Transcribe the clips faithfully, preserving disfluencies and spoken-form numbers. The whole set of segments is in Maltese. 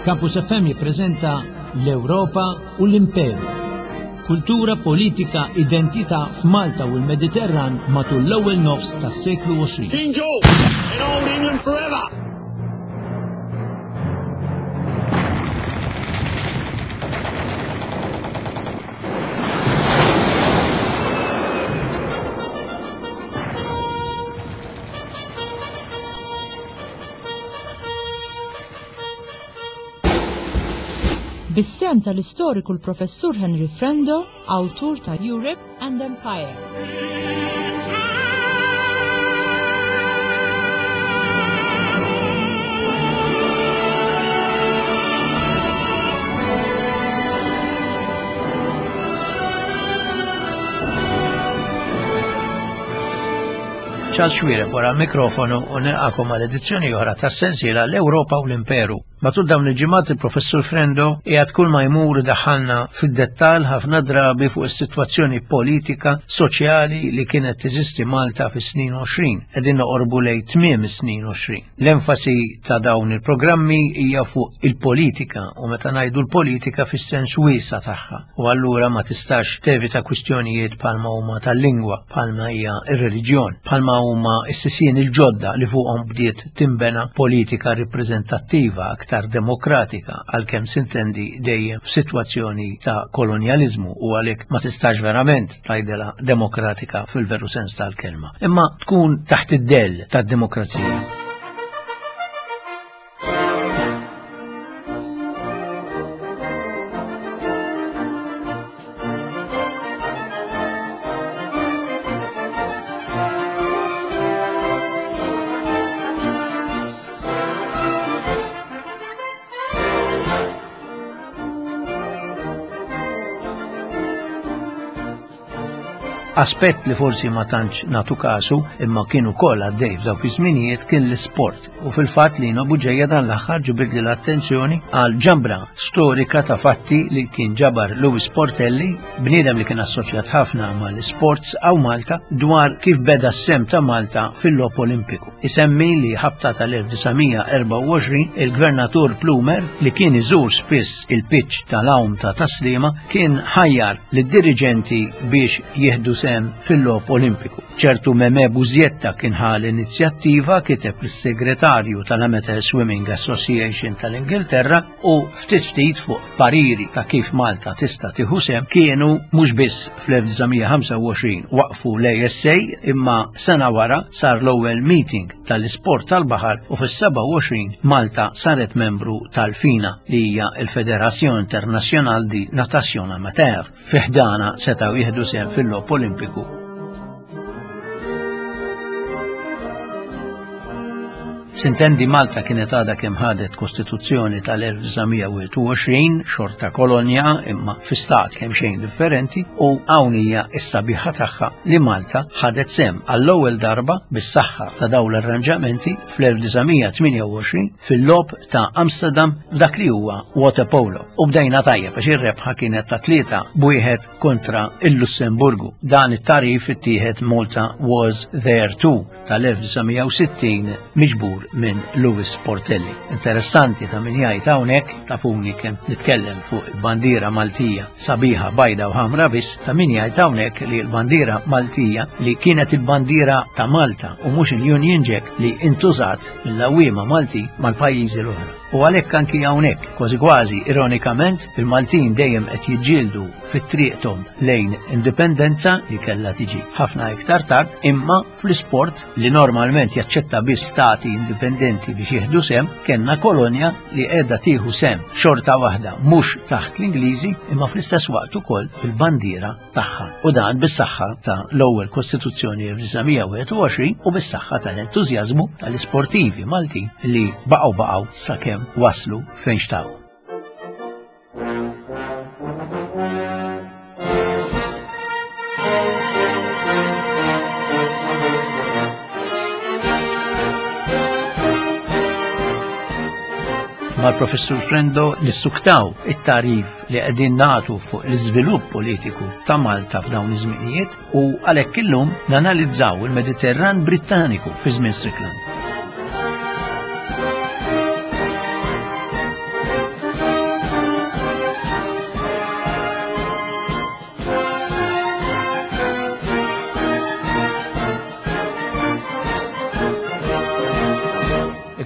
Campus F M jippreżenta l-Ewropa u l-Imperu. Kultura, politika, identità f'Malta u l-Mediterran matul l-ewwel nofs tas-seklu għoxrin. King George and old England forever! Bis-sem tal-istoriku l-Professur Henry Frendo, awtur ta' Europe and Empire. Ċal xwirek wara l-mikrofonu u nilqakom għal edizzjoni oħra tas-sensiela l-Ewropa u l-Imperu. Matul dawn il-ġimgħat il-Professur Frendo qiegħed kull ma jmur daħħalna fid-dettall ħafna drabi fuq is-sitwazzjoni politika, soċjali li kienet teżisti Malta fis-snin għoxrin, qegħdin noqorbu lejn tmiem is-snin għoxrin. L-enfasi ta' dawn il-programmi hija fuq il-politika u meta ngħidu l-politika fis-sens wiesa tagħha. U allura ma tistax tevita kwistjonijiet bħalma huma tal-lingwa, bħalma hija ir-reliġjon, bħalma huma s-sissien il-ġodda li fuqhom bdiet timbena politika rappreżentattiva aktar demokratika għalkemm sintendi dejjem f'sitwazzjoni ta' kolonjaliżmu u għalhekk ma tistax verament tgħidilha demokratika fil-veru sens tal-kelma. Imma tkun taħt id-dell tad-demokrazija. Aspett li forsi ma tantx natu kasu imma kienu kollha għaddej f'dawk iż-żminijiet kien l-isport u fil-fatt li jiena buġejja dan l-aħħar ġibidli l-attenzjoni għal ġambra storika ta' fatti li kien ġabar Louis Portelli, bniedem li kien assoċjat ħafna mal-sports għaw Malta dwar kif beda s-sem ta' Malta fil-logħob Olimpiku. Isemmi li ħabta tal-elf tisa' erba' u għoxrin il-Gvernatur Plumer li kien iżur spiss il-pitch tal-awm ta' taslima kien ħajjar lid-diriġenti biex jieħdu fil-logħob Olimpiku. ċertu Meme Bużjetta kien ħal inizjattiva kiteb lis-segretarju tal-Amateur Swimming Association tal-Ingilterra u ftit ftit fuq pariri ta' kif Malta tista' tieħu sem kienu mhux biss fl-elf tisa' ħamsa u għoxrin waqfu l-A S A imma sena wara sar l-ewwel meeting tal-isport tal-baħar u fis-seba' u għoxrin Malta saret membru tal-FINA li hija l-Federazzjon Internazzjonali di Natazzjon Amateur. Fiħdana setgħu jieħdu sem fil-logħob Olimpiku. Sintendi Malta kienet għadha kemm ħadet Kostituzzjoni tal-elf tisa' wieħed u għoxrin xorta kolonja imma fi stat kemm xejn differenti u hawn hija s-sabiħa tagħha li Malta ħadet sem għall-ewwel darba bis-saħħa ta' dawn l-arranġamenti fl-elf tisa' tminja u għoxrin fil-logħob ta' Amsterdam f'dak li huwa water polo. U bdejna tajjeb għax ir-rebħa kienet ta' tlieta b'wieħed kontra il-Lussemburgu. Dan it-tarif ittieħed Malta was there too tal-elf tisa' u sittin miġbur minn Louis Portelli. Interessanti ta' min jgħid hawnhekk tafuni kemm nitkellem fuq il-bandiera Maltija sabiħa bajda u ħamra biss ta' min jgħid hawnhekk li l-bandiera Maltija li kienet il-bandiera ta' Malta u mhux il-Union Jack li intużat mill-għawwiema Malti mal-pajjiżi l-oħra. U għalhekk anki hawnhekk, kważi kważi ironikament, il-Maltin dejjem qed jiġġieldu fit-triqthom lejn indipendenza li kellha tiġi ħafna iktar tard, imma fl-isport li normalment jaċċetta biss stati indipendenti biex jieħdu sem, kellna kolonja li qiegħda tieħu sem xorta waħda mhux taħt l-Ingliżi imma fl-istess waqt ukoll bil-bandiera tagħha. U dan bis-saħħa ta' l-ewwel Kostituzzjoni elf tisa' wieħed u għoxrin u bis-saħħa tal-entużjażmu tal-isportivi Maltin li baqgħu baqgħu sakemm waslu fejn xtaw. Mal-Professur Frendo nissuktaw it-tarif li qegħdin nagħtu fuq l-iżvilupp politiku ta' Malta f'dawn iż-żminijiet u għalhekk illum nanalizzaw il-Mediterran Brittaniku fi żmien Strickland.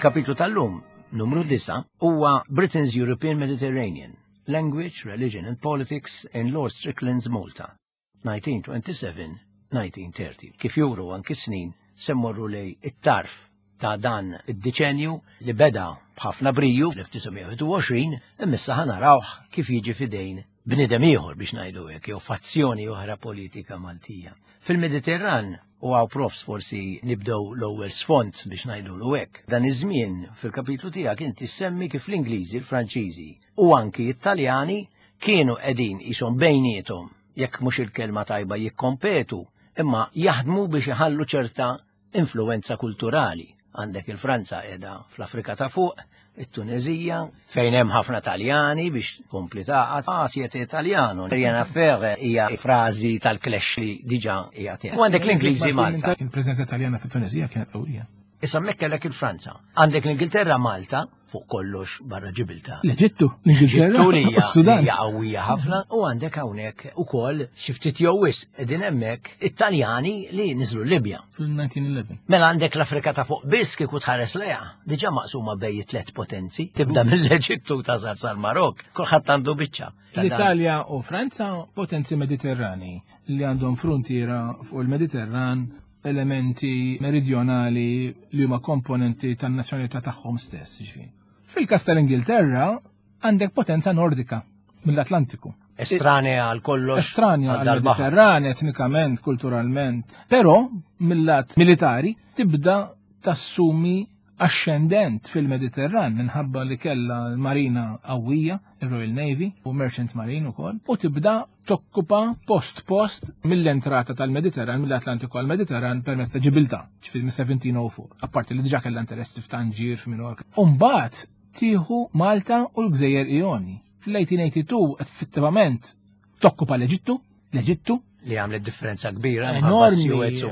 Il-kapitlu tal-lum, numru disa, huwa Britain's European Mediterranean, Language, Religion and Politics in Lord Strickland's Malta, nineteen twenty-seven to nineteen thirty. Kif juru anki snin semmorru lej it-tarf ta' dan id-deċenju li beda b'ħafna briju fl-1921 imissa ħanarawh kif jiġi fidejn bnidem ieħor biex ngħidu hekk jew fazzjoni oħra politika Maltija. Fil-Mediterran u għaw profs forsi nibdew l-ewwel sfond biex ngħidulu hekk. Dan iż-żmien fil-kapitlu tiegħek inti semmi kif l-Ingliżi, l-Franċiżi u anki Italjani kienu qegħdin qishom bejniethom jekk mhux il-kelma tajba jikkompetu imma jaħdmu biex iħallu ċerta influenza kulturali. Għandek il-Franza qiegħda fl-Afrika ta' fuq, it-Tunezija, fejn hemm ħafna Taljani biex kompli taqgħod Asjet Italjano. Rien affaire hija frażi tal-Clash li diġà hija tiegħek. U għandek l-Ingliżi Malta. Il-preżenza Taljana fit-Tunezija kienet qawwija. Issa hemmhekk kellek il-Franza. Għandek l-Ingilterra Malta fuq kollox barra Ġibilta. L-Eġittu, l-Ingilterra, is-Sudan hija qawwija ħafna u għandek hawnhekk ukoll xi ftit jew wisq qegħdin hemmhekk It-Taljani li niżlu Libja. Fil-nineteen eleven. Mela għandek l-Afrika ta' fuq biss kieku tħares lejha, diġà maqsuma bejn tliet potenzi, tibda mill-Eġittu tasal sal-Marokk, kulħadd għandu biċċa. L-Italja u Franza potenzi mediterrani li għandhom frontiera fuq il-Mediterran, elementi meridjonali li huma komponenti tan-nazzjonalità tagħhom stess. Fil-każ tal-Ingilterra għandek potenza nordika mill-Atlantiku. Estranea għal kollox. Estranea għal Mediterran, etnikament, kulturalment. Però mill-lat militari tibda tassumi ascendent fil-Mediterran minħabba li kella l-Marina qawwija, il-Royal Navy u Merchant Marine ukoll, u tibda tokkupa post-post mill-entrata tal-Mediterran, mill-Atlantiku għal-Mediterran permezz ta' Ġibilta, ġifieri mis-seventeen oh four, apparti li diġà kellha interessi f'Tanġir f'Minorca. U mbagħad tieħu Malta u l-Gżejjer Ioni. Fl-eighteen eighty-two effettivament tokkupa l-Eġittu, l-Eġittu li għamlet differenza kbira enormi.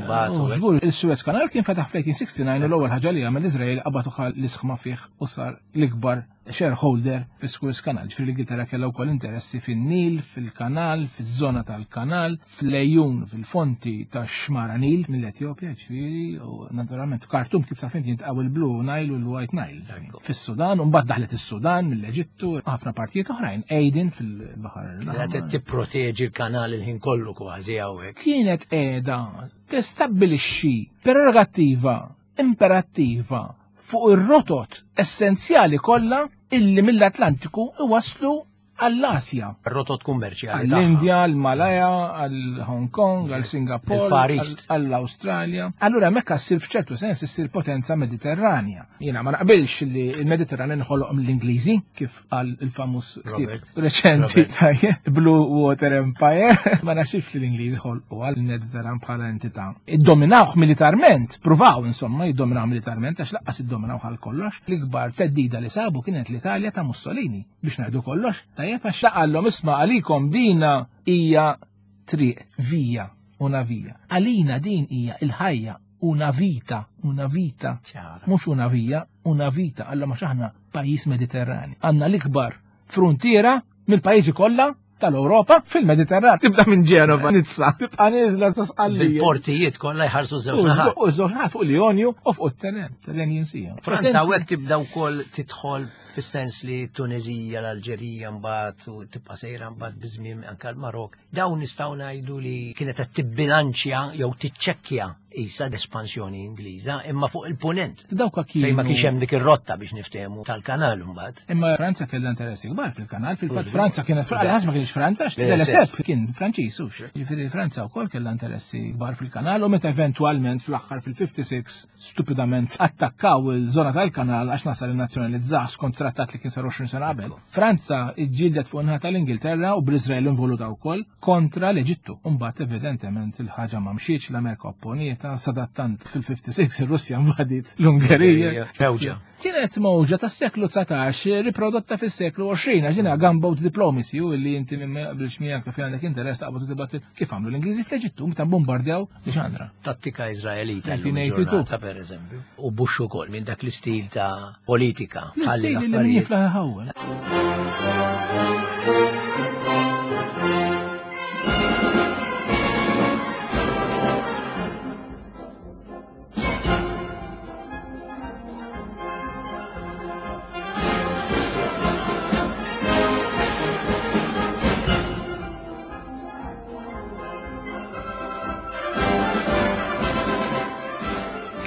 Żgur, il-Suez Kanal kien fetaħ fl-eighteen sixty-nine u l-ewwel ħaġa li għamel Iżrael qabad uħal l-isħma fih u sar l-ikbar shareholder fis-Suez Kanal. Ġifieri l-Ingilterra kellha wkoll interessi fin-Nil, fil-Kanal, fiż-żona tal-Kanal, fl-ejjun fil-fonti tax-xmara Nil mill-Etjopja, ġifieri u naturalment Khartoum kif taf inti jintqgħu il-Blue Nile u l-White Nile. Fis-Sudan u mbagħad daħlet is-Sudan mill-Eġittu ħafna partijiet oħrajn Aden fil-Baħar l-Aħmar. Tipproteġi l-kanal il-ħin kollu kważi hawnhekk. Kienet qiegħda testabbilixxi prerogattiva imperattiva fuq ir-rotot essenzjali kollha illi mill-Atlantiku iwasslu għall-Asja. Rotot kummerċjali. Għall-Indja, għall-Malaya, għall-Hong Kong, għall-Singapore, għall-Australia. Allura mekka ssir f'ċertu sens issir potenza mediterranja. Jiena ma naqbilx li l-Mediterran inħoloq mill-Ingliżi kif għal il-famus ktib reċenti tajjeb Blue Water Empire. Ma naxix li l-Ingliżi ħolqu għal il-Mediterran bħala entità. Iddominawh militarment, pruvaw insomma jiddominaw militarment għax laqqas iddominaw għal kollox. L-ikbar teddida li sabu kienet l-Italja ta' Mussolini biex ngħidu kollox. Għax laqallhom isma' għalikom dina hija triq, vija, una vija. Għalina din hija il-ħajja, una vita, una vita. Mhux una vija, una vita. Alla ma aħna pajjiż Mediterrani. Għandna l-ikbar frontiera mill-pajjiżi kollha tal-Ewropa fil-Mediterran. Tibda minn Ġenova, Nizza. Tibqa' nieżla sasqallija. Il-portijiet kollha jħarsu żewġ naħat. U żewġ naħat fuq l-Ionju u fuq it-Tenent, l-Enjin Sea. Franza hekk tibda wkoll tidħol fis-sens li t-Tunezija, l-Alġerija mbagħad u tibqa' sejra mbagħad biżmien anke l-Marok. Dawn nistgħu ngħidu li kienet qed tibbilanċja jew tiċċekkja isa l-espansjoni Ingliża imma fuq il-punent. Dawk kienu fejn ma kienx hemm dik ir-rotta biex niftehmu tal-kanal imbagħad. Imma Franza kellha interessi kbar fil-kanal, fil-fatt Franza kienet ħaġa ma kienx Franza, l-Lesseps kien Franċiż hux. Jiġifieri Franza wkoll kellha interessi kbar fil-kanal u meta eventwalment fl-aħħar fil-fifty-six stupidament attakkaw il-żona tal-kanal għax nasal in-nazzjonalizzah skont trattat li kien sar għoxrin sena qabel. Franza ġġieldet fuq naħa tal-Ingilterra u bl-Iżrael involuta wkoll kontra l-Eġittu. Imbagħad evidentement il-ħaġa ma mxietx, l-Amerika opponieta, sadattant fil-fifty-six ir-Russja invadit l-Ungerija. Kienet mowġa tas-seklu tsatax riprodotta fis-seklu għoxrin ġina gunboat diplomacy u li inti biex miegħek kif għandek interess taqbad tibgħat kif għamlu l-Ingliżi fl-Eġittu meta bombardjaw Alexandra. Tattika Iżraelita l-ġurnata pereżempju. U Bush ukoll minn dak l-istil ta' politika. L-istil li jiflaħ ħawwel.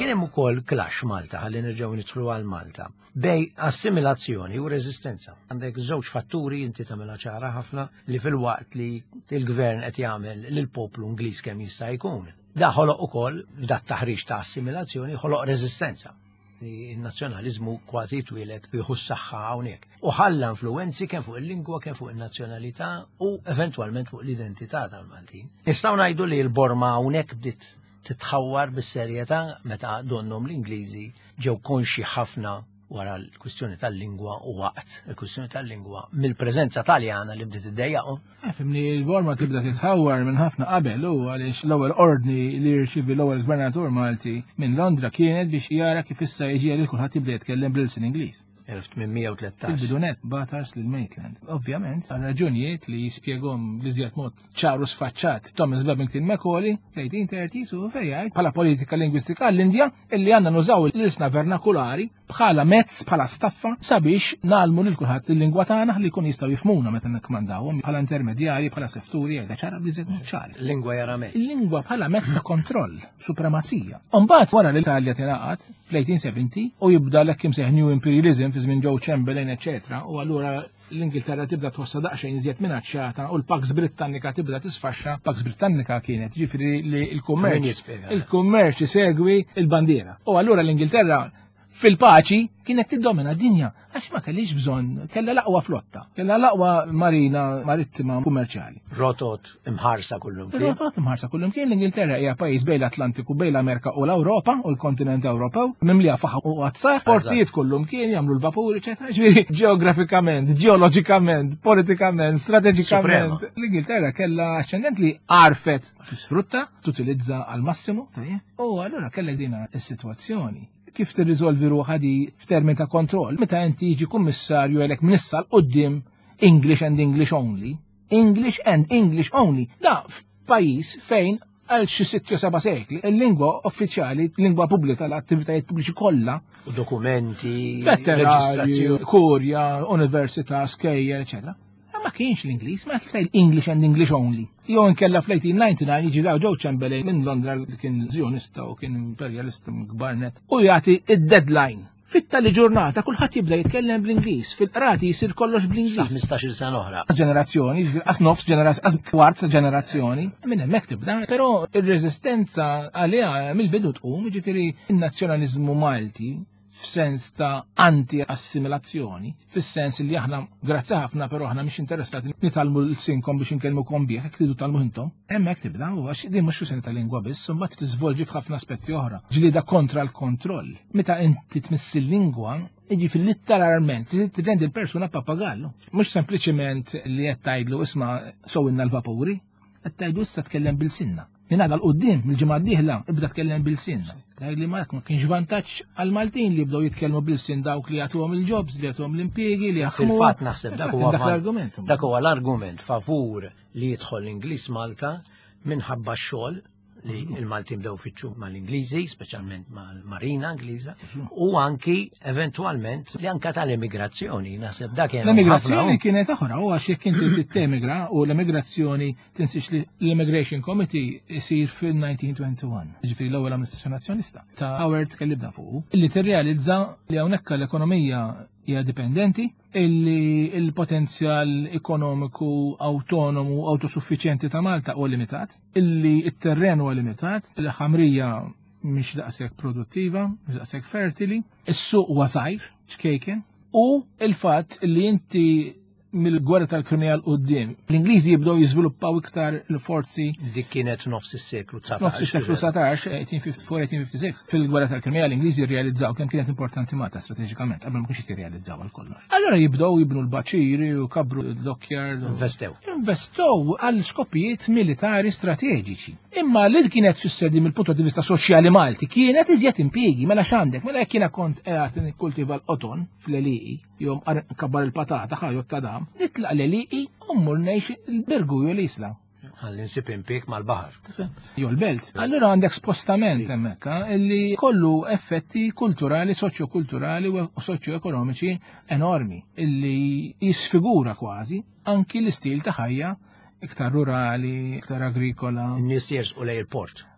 Kien hemm ukoll clash Malta, ħalli nerġgħu nidħlu għal Malta, bej assimilazzjoni u reżistenza. Għandek żewġ fatturi inti tagħmilha ċara ħafna li fil-waqt li l-gvern qed jagħmel lill-poplu Ingliż kemm jista' jkun. Da ħoloq ukoll f'dat taħriġ ta' assimilazzjoni ħoloq reżistenza. Il-nazzjonaliżmu kważi twieled jieħu s-saħħa hawnhekk. U ħalla influenzi kemm fuq il-lingwa, kemm fuq in-nazzjonalità u eventwalment fuq l-identità tal-Maltin. Nistgħu ngħidu li l-Borma hawnhekk bdiet titħawwar bis-serjetà meta donhom l-Ingliżi ġew konxi ħafna wara l-kwistjoni tal-lingwa u waqt il-kwistjoni tal-lingwa mill-preżenza Taljana li bdiet iddejjaqhom. Fimni l-Borma tibda titħawwar minn ħafna qabel u għaliex l-ewwel ordni li rċivi l-ewwel gvernatur Malti minn Londra kienet biex jara kif issa jiġi li kulħadd jibda jitkellem bl-ilsin Ingliż. elf tminmija u tlettax. Il-bidunet batars lil Maitland. Ovvjament, għal raġunijiet li jispjegom bliżjat mod ċaru sfaċċat Thomas Babington Macaulay, eighteen thirties u fejjajt bħala politika lingwistika l-Indja illi għandna nużaw l-isna vernakulari bħala mezz bħala staffa sabiex nagħlmu lil kulħadd il-lingwa tagħna li jkun jistgħu jifhmuna meta nikkmandawhom bħala intermedjarji bħala sefturi għajda ċara bliżjat mod ċari. Lingwa jara mezz. Il-lingwa bħala mezz ta' kontroll, supremazija. Mbagħad wara l-Italja tingħaqad fl-eighteen seventy u jibda l-ekkim seħ New Imperialism fi żmien Joe Chamberlain, eċetera, u allura l-Ingilterra tibda tħossa daqsxejn iżjed minaċċata u l-Pax Britannika tibda tisfaxxa. Pax Britannika kienet ġifieri li l-kummerċ il-kummerċ isegwi il-bandiera. U allura l-Ingilterra fil-paċi kienet tiddomina d-dinja għax ma kellix bżonn, kellha l-aqwa flotta, kellha l-aqwa marina marittima kummerċjali. Rotot imħarsa kullum kien. Rotot imħarsa kullum kien. L-Ingilterra hija pajjiż bejn l-Atlantiku, bejn l-Amerika u l-Ewropa u l-kontinent Ewropew, mimlija faħa u qazzar, portijiet kullum kien jagħmlu l-vapur, eċetera. Ġifieri ġeografikament, ġeoloġikament, politikament, strateġikament. L-Ingilterra kellha aċċendent li għarfet tisfrutta, tutilizza għal massimu, u allura kellha dina s-sitwazzjoni. Kif tirriżolvi ruħha di f'termini ta' kontroll, meta inti jiġi kummissarju għalek minissa l-qoddim English and English only, English and English only, da f'pajjiż fejn għal xi sitt jew seba' sekli il-lingwa uffiċjali, lingwa pubblika l-attivitajiet pubbliċi kollha, u dokumenti, reġistrazzjoni, kurja, università, skejjer, eċetera. Ma kienx l-Ingliż, ma kif tajl English and English only. Jew inkella fl-eighteen ninety-nine jiġi daw Joe Chamberlain minn Londra li kien zjonista u kien imperialista kbarnet u jagħti id-deadline. Fit-tali ġurnata kulħadd jibda jitkellem bl-Ingliż, fil-qrati jsir kollox bl-Ingliż. ħmistax-il sena oħra. Ġenerazzjoni, as nofs ġenerazzjoni, as kwarz ġenerazzjoni, minn hemmhekk tibda, però ir-reżistenza għaliha mill-bidu tqum, jiġifieri in-nazzjonaliżmu Malti f'sens ta' anti-assimilazzjoni, fis-sens li aħna grazzi ħafna però aħna mhix interessati nitalmu l-sinkom biex inkellmukom bih, hekk tridu talmu intom. Hemmhekk tibda u għax din mhux kwistjoni ta' lingwa biss, u mbagħad tiżvolġi f'ħafna aspetti oħra. Ġlieda kontra l-kontroll. Meta inti tmissi l-lingwa, iġi fil-litteralment, li trendi l-persuna papagallu. Mhux sempliċement li qed tgħidlu isma' sowinna l-vapuri, qed tgħidu issa tkellem bil-sinna. Min għadha l-qoddim, mill-ġimgħa d-dieħla, ibda tkellem bil-sinna. Tgħidli ma kienx vantaġġ għal-Maltin li jibdew jitkellmu bil-sin dawk li jagħtuhom il-jobs, li jagħtuhom l-impjiegi, li jaħdmu. Fil-fatt naħseb dak huwa l-argument. Dak huwa l-argument favur li jidħol l-Ingliż Malta minħabba x-xogħol li il-Maltin bdew fitxu mal-Ingliżi, speċjalment mal-Marina Ingliża, u anki eventualment li anka tal-immigrazzjoni, naħseb dak kien. L-immigrazzjoni kienet oħra, u għax jekk inti temigra u l-immigrazzjoni tinsix li l-Immigration Committee isir fil-nineteen twenty-one, ġifieri l-ewwel amministrazzjoni nazzjonista ta' Howard kellibda fuq, illi tirrealizza li hawnhekk l-ekonomija hija dipendenti, illi il-potenzjal ekonomiku autonomu autosuffiċjenti ta' Malta huwa limitat, illi il-terren huwa limitat, il-ħamrija mhix daqshekk produttiva, mhix daqshekk fertili, is-suq huwa żgħir, xkejken, u il-fatt li inti mill-gwerra tal-Krimea l-qoddim. L-Ingliżi jibdew jiżviluppaw iktar l-forzi. Dik kienet nofs is-seklu tsatax. Nofs is-seklu tsatax, eighteen fifty-four eighteen fifty-six. Fil-gwerra tal-Krimea l-Ingliżi rrealizzaw kemm kienet importanti Malta strateġikament, qabel ma kienx jirrealizzaw għal kollox. Allura jibdew jibnu l-baċiri u kabru l-dokkjar. Investew. Investew għal skopijiet militari strateġiċi. Imma li kienet fis-sedi mill-punt di vista soċjali Malti kienet iżjed impjiegi, mela x'għandek, mela jekk jiena kont qiegħed nikkultiva l-qoton fl-Eliqi, jew kabbar il-patata ħajjot ta' dam, nitlaq l-Eliqi u mmur ngħix il-Bergu jew l-Isla. Ħalli nsib impik mal-baħar. Jew l-belt. Allura għandek spostament hemmhekk li kollu effetti kulturali, soċjo-kulturali u soċjo-ekonomiċi enormi illi jisfigura kważi anki l-istil ta' ħajja iktar rurali, iktar agrikola. N-nies jersqu lej il-port.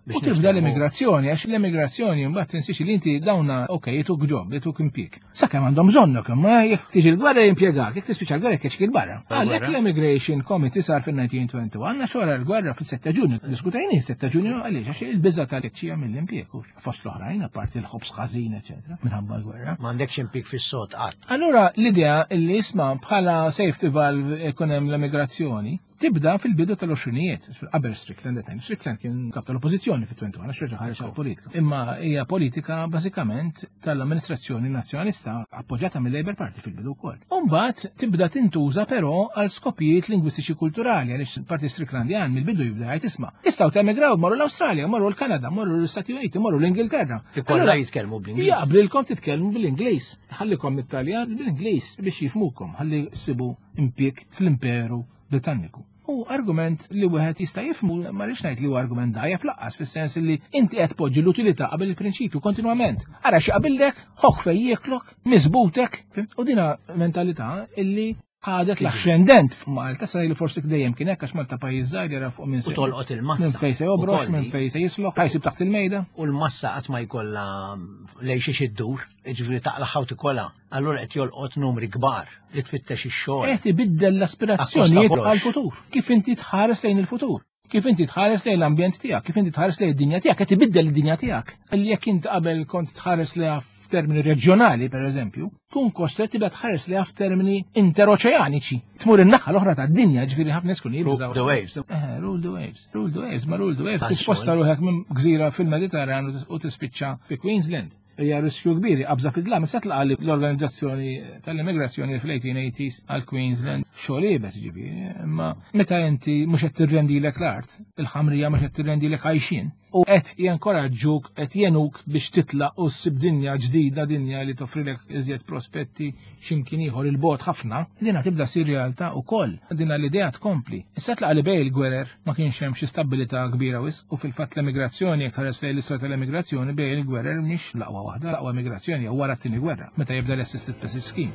U tibda l-immigrazzjoni, għax l-immigrazzjoni mbagħad tinsix li inti dawna okej, jituk job, jituk impjieg. Sakemm għandhom bżonnok, imma jekk tiġi l-gwerra jimpjegak, jekk tispiċċa l-gwerra jkeċċik il-barra. Għalhekk l-Immigration Committee sar fin-nineteen twenty-one għax wara l-gwerra fis-setta Ġunju. Diskutajni setta Ġunju għaliex għax il-biża tal-keċċija mill-impjieg fost l-oħrajn apparti l-ħobs ħażin, eċetera, minħabba l-gwerra. M'għandekx impjieg fis-sod qatt. Allura l-idea li isma' bħala safety valve ikun hemm l-immigrazzjoni tibda fil-bidu tal-oxrinijiet, qabel Strickland time. Strickland kien kap tal-oppożizzjoni fit-twenty-one għax reġa' ħareġ politika. Imma hija politika bażikament tal-amministrazzjoni nazzjonalista appoġġjata mill-Labour Party fil-bidu wkoll. U mbagħad tibda tintuża però għal skopijiet lingwistiċi kulturali għaliex il-Parti Stricklandjan mill-bidu jibda jgħid isma'. Jistgħu temigraw morru l-Awstralja, morru l-Kanada, morru l-Istati Uniti, morru l-Ingilterra. Ikollha jitkellmu bl-Ingliż. Jaqblilkom titkellmu bil-Ingliż. Ħallikom it-Taljan bil-Ingliż biex jifmukom, ħalli sibu impjieg fl-Imperu Britanniku. U argument li wieħed jista' jifhmu ma rridx ngħid li huwa argument dajjef laqqas fis-sens li inti qed tpoġġi l-utilità qabel il-prinċipju kontinwament. Ara xi qabillek, ħoħ fejn jieklok, miżbutek, u dina mentalità illi ħadet l-axxendent f'Malta sa li forsi dejjem kien hekk għax Malta pajjiż żgħir jara fuq minn u tolqot il-massa. Minn fejn se jobrox, minn fejn se jisloq, ħajsib taħt il-mejda. U l-massa qatt ma jkollha lejn xi xiddur, jiġifieri taqlaħ tikolla, allura qed jolqot numri kbar li tfittex ix-xogħol. Qed ibiddel l-aspirazzjonijiet għall-futur. Kif inti tħares lejn il-futur. Kif inti tħares lejn l-ambjent tiegħek, kif inti tħares lejn id-dinja tiegħek, qed ibiddel id-dinja tiegħek. Illi jekk inti qabel kont tħares lejha f'termini reġjonali pereżempju, tkun kostret tibda tħares lejha f'termini interoċeaniċi. Tmur in-naħa l-oħra tad-dinja, ġifieri ħafna nies kun jibżgħu. The waves. Eh, rule the waves. Rule the waves, ma rule the waves. Tisposta ruħek minn gżira fil-Mediterran u tispiċċa fi Queensland. Hija riskju kbiri qabża fid-dlam se tlaqa l-Organizzazzjoni tal-Immigrazzjoni fl-eighteen eighties għal Queensland xogħol ibes ġifieri, imma meta inti mhux qed tirrendilek l-art, il-ħamrija mhux qed tirrendilek għajxin. U qed jinkoraġġuk, qed jenuk biex titlaq u ssib dinja ġdida, dinja li toffrilek iżjed prospetti x'imkien ieħor il-bogħod ħafna, dinha tibda ssir realtà wkoll. Dinha l-idea tkompli. Issa tlaqa li bejn il-gwerer ma kienx hemm xi stabbilità kbira wisq u fil-fatt l-immigrazzjoni jekk tħares lejn l-istorja tal-immigrazzjoni bejn il-gwerer mhix l-aqwa waħda, l-aqwa immigrazzjoni wara t-tieni gwerra, meta jibda l-Assisted Passage Scheme.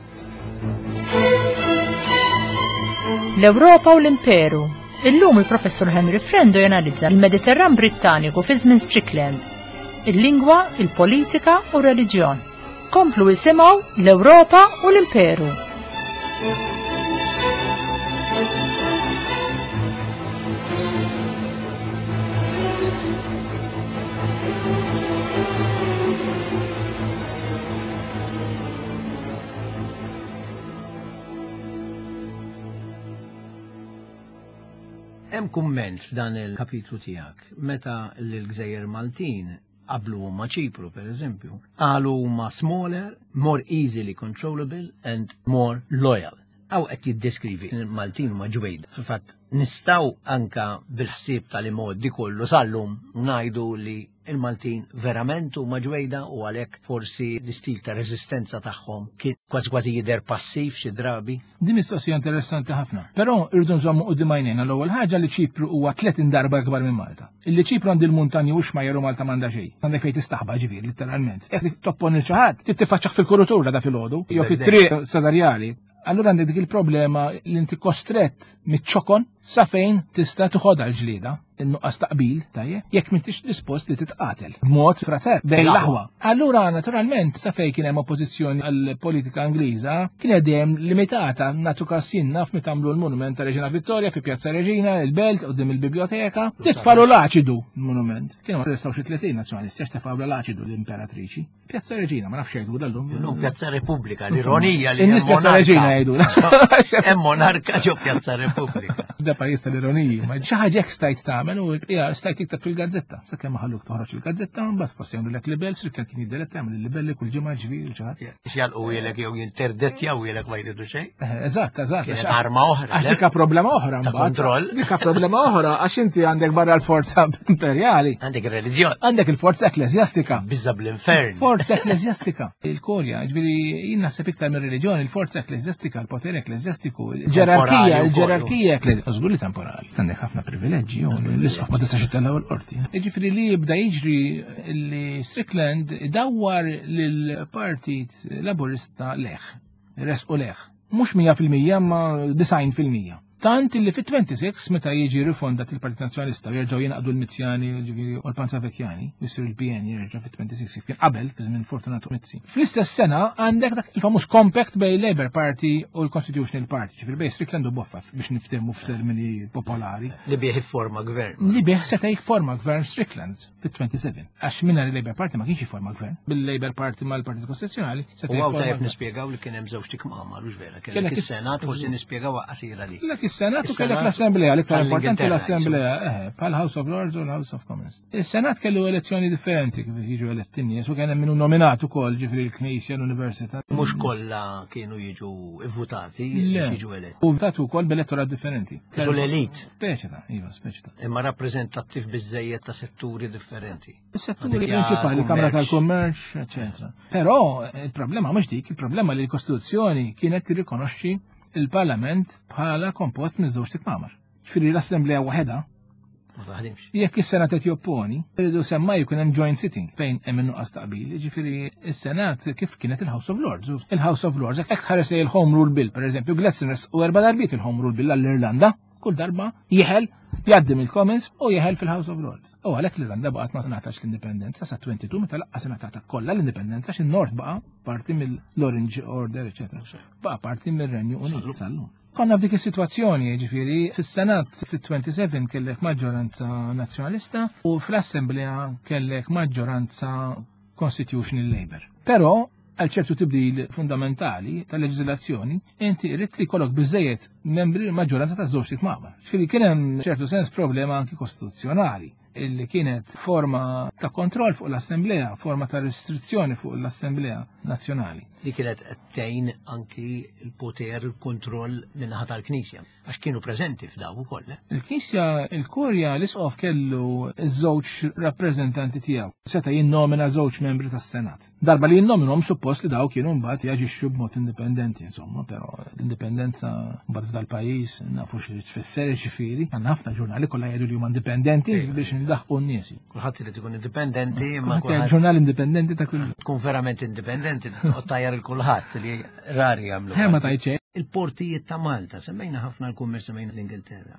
L-Ewropa u l-Imperu. Illum il-Professur Henry Frendo janalizza il-Mediterran Brittaniku fi żmien Strickland, il-lingwa, il-politika u r-reliġjon. Komplu isimgħu l-Ewropa u l-Imperu. Hemm kumment f'dan il-kapitlu tiegħek meta l-Gżejjer Maltin qablu ma' Ċipru pereżempju, qalu huma smaller, more easily controllable and more loyal. Aw qed jiddeskrivi Maltin huma ġwejda. Fil-fatt nistgħu anka bil-ħsieb tal-imoddi kollu sallum ngħidu li il-Maltin verament huma ġwejda u għalhekk forsi l-istil ta' reżistenza tagħhom kien kważi kważi jidher passiv xi drabi. Din mistoqsija interessanti ħafna. Però irridu nżommu quddiem għajnejna l-ewwel ħaġa li Ċipru huwa tletin darba akbar minn Malta. Illi Ċipru għandi l-muntanji u xmajjar u Malta m'għandha xejn. Għandek fejn tistaħba ġifier letteralment. Jekk topponi xi ħadd tittifaċċaħ fil-kurutura da filgħodu jew fit-triq sadarjali. Allura għandek dik il-problema li inti kostrett mit-ċokon sa fejn tista' tieħodha l-ġlieda, in-nuqqas taqbil, tajjeb, jekk m'intix dispost li titqatel b'mod frater bejn l-aħwa. Allura naturalment sa fejn kien hemm oppożizzjoni għall-politika Ingliża kien dejjem limitata nagħtu kassin naf meta għamlu l-monument ta' Reġina Vittoria fi Pjazza Reġina, il-Belt qudiem il-biblioteka, titfalu l-aċidu l-monument. Kienu restaw xi tletin nazzjonalisti għax tefgħu l-aċidu l-Imperatriċi. Pjazza Reġina ma nafx jgħidu dal-lum. No, Pjazza Repubblika, l-ironija li hemm Pjazza Reġina jgħidu. Hemm monarka ġo Pjazza Repubblika. Da pajjiż tal-ironiji, ma xi ħaġa hekk stajt tagħmel u hija stajt tikteb fil-gazzetta, sakemm ħalluk toħroġ il-gazzetta mbagħad forsi jagħmlulek libel, Strickland kien jiddelek tagħmel il-libelli kull ġimgħa ġvir xi ħadd. X'jalqu wielek jew jinterdettja wielek ma jridu xejn. Eżatt, eżatt. Kienet arma oħra. Għax dik problema oħra mbagħad. Kontroll. Dik problema oħra għax inti għandek barra l-forza imperjali. Għandek reliġjon. Għandek il-forza ekklesjastika. Biża bl-infern. Forza ekklesjastika. Il-Korja, ġifieri jien naħseb iktar mir-reliġjoni, il-forza ekklesjastika, il-poter ekklesjastiku, il-ġerarkija, il-ġerarkija żgur li temporali. Għandek ħafna privileġġi u l-isqof ma tistax itellgħu l-qorti. Jiġifieri li jibda jiġri li Strickland idawwar lill-Partit Laburista leħ, resqu leħ. Mhux mija fil-mija ma design fil-mija. Tant li fit-twenty-six meta jiġi rifondat il-Partit Nazzjonalista jerġgħu jinaqdu l-Mizzjani ġifieri u l-Panzavekjani, jisir il-P N jerġa' fit-twenty-six kif kien qabel fi żmien Fortunato Mizzi. Fl-istess sena għandek dak il-famuż compact bejn il-Labour Party u l-Constitutional Party, ġifieri bejn Strickland u Boffa biex niftehmu f'termini popolari. Li bieħ forma gvern. Li bieħ seta' jifforma gvern Strickland fit-twenty-seven. Għax minna il-Labour Party ma kienx jifforma gvern. Bil-Labour Party mal-Partit Kostituzzjonali seta' jifforma. U għaw nispjegaw li kien hemm żewġ tikmama, mhux vera. Kellek is-Senat forsi nispjegaw qasira li. Kellek is-Senat u kellek l-Assemblea, l-iktar importanti l-Assemblea, eh, pal-House of Lords u l-House of Commons. Is-Senat kellu elezzjoni differenti kif jiġu eletti nies u kien hemm minnu nominatu wkoll ġifieri l-Knisja l-Università. Mhux kollha kienu jiġu vvutati biex jiġu eletti. U votatu wkoll b'elettorat differenti. Kienu l-elit. Speċita, iva, speċita. Imma rappreżentattiv biżejjed ta' setturi differenti. Is-setturi prinċipali, Kamra tal-Kummerċ, eċetera. Però il-problema mhux dik, il-problema li l-Kostituzzjoni kienet tirrikonoxxi il-Parlament bħala kompost minn żewġ tikmamar. Ġifieri l-Assemblea waħedha ma taħdimx. Jekk is-Senat qed jopponi, iridu semma jkun hemm joint sitting fejn hemm innuqqas taqbil. Ġifieri is-Senat kif kienet il-House of Lords. Il-House of Lords hekk tħares lejn il-Home Rule Bill, pereżempju, Gladstone u erba' darbiet il-Home Rule Bill għall-Irlanda, kull darba jeħel jgħaddim il-Commons u jeħel fil-House of Lords. U għalhekk l-Irlanda baqgħet ma ngħatax l-indipendenza sa twenty-two meta laqqas ingħatata kollha l-indipendenza x'in-Nord baqa' parti mill-Orange Order, eċetera. Baqa' parti mir-Renju Unit sal-lum. Konna f'dik is-sitwazzjoni, ġifieri, fis-Senat fit-twenty-seven kellek maġġoranza nazzjonalista u fl-Assemblea kellek maġġoranza Constitutional Labour. Però għal ċertu tibdil fundamentali tal-leġiżlazzjoni, inti rrid li jkollok biżejjed membri maġġoranza ta' żewġ tikmamar. Ġifieri kien hemm ċertu sens problema anki kostituzzjonali illi kienet forma ta' kontroll fuq l-Assemblea, forma ta' restrizzjoni fuq l-Assemblea Nazzjonali. Li kienet qedtejn anki il-poter, il-kontroll minnaħa tal-Knisja, għax kienu preżenti f'daw ukoll. Il-Knisja, il-Kurja l-isqof kellu ż-żewġ rappreżentanti tiegħu. Seta' jinnomina żewġ membri tas-Senat. Darba li jinnominhom suppost li daw kienu mbagħad jaġixxu b'mod indipendenti, insomma, però l-indipendenza mbagħad f'dal-pajjiż nafu xi tfisser ġifieri. Għandna ħafna ġurnali kollha jgħidu li huma indipendenti biex ndaħqu n-nies. Kulħadd irid ikun indipendenti, ma ġurnal indipendenti ta' kull. Tkun verament indipendenti, tajjar il-kulħadd li rari jagħmlu. Ħemma tajċe. Il-portijiet ta' Malta, semmejna ħafna l-kummerċ semmejna l-Ingilterra.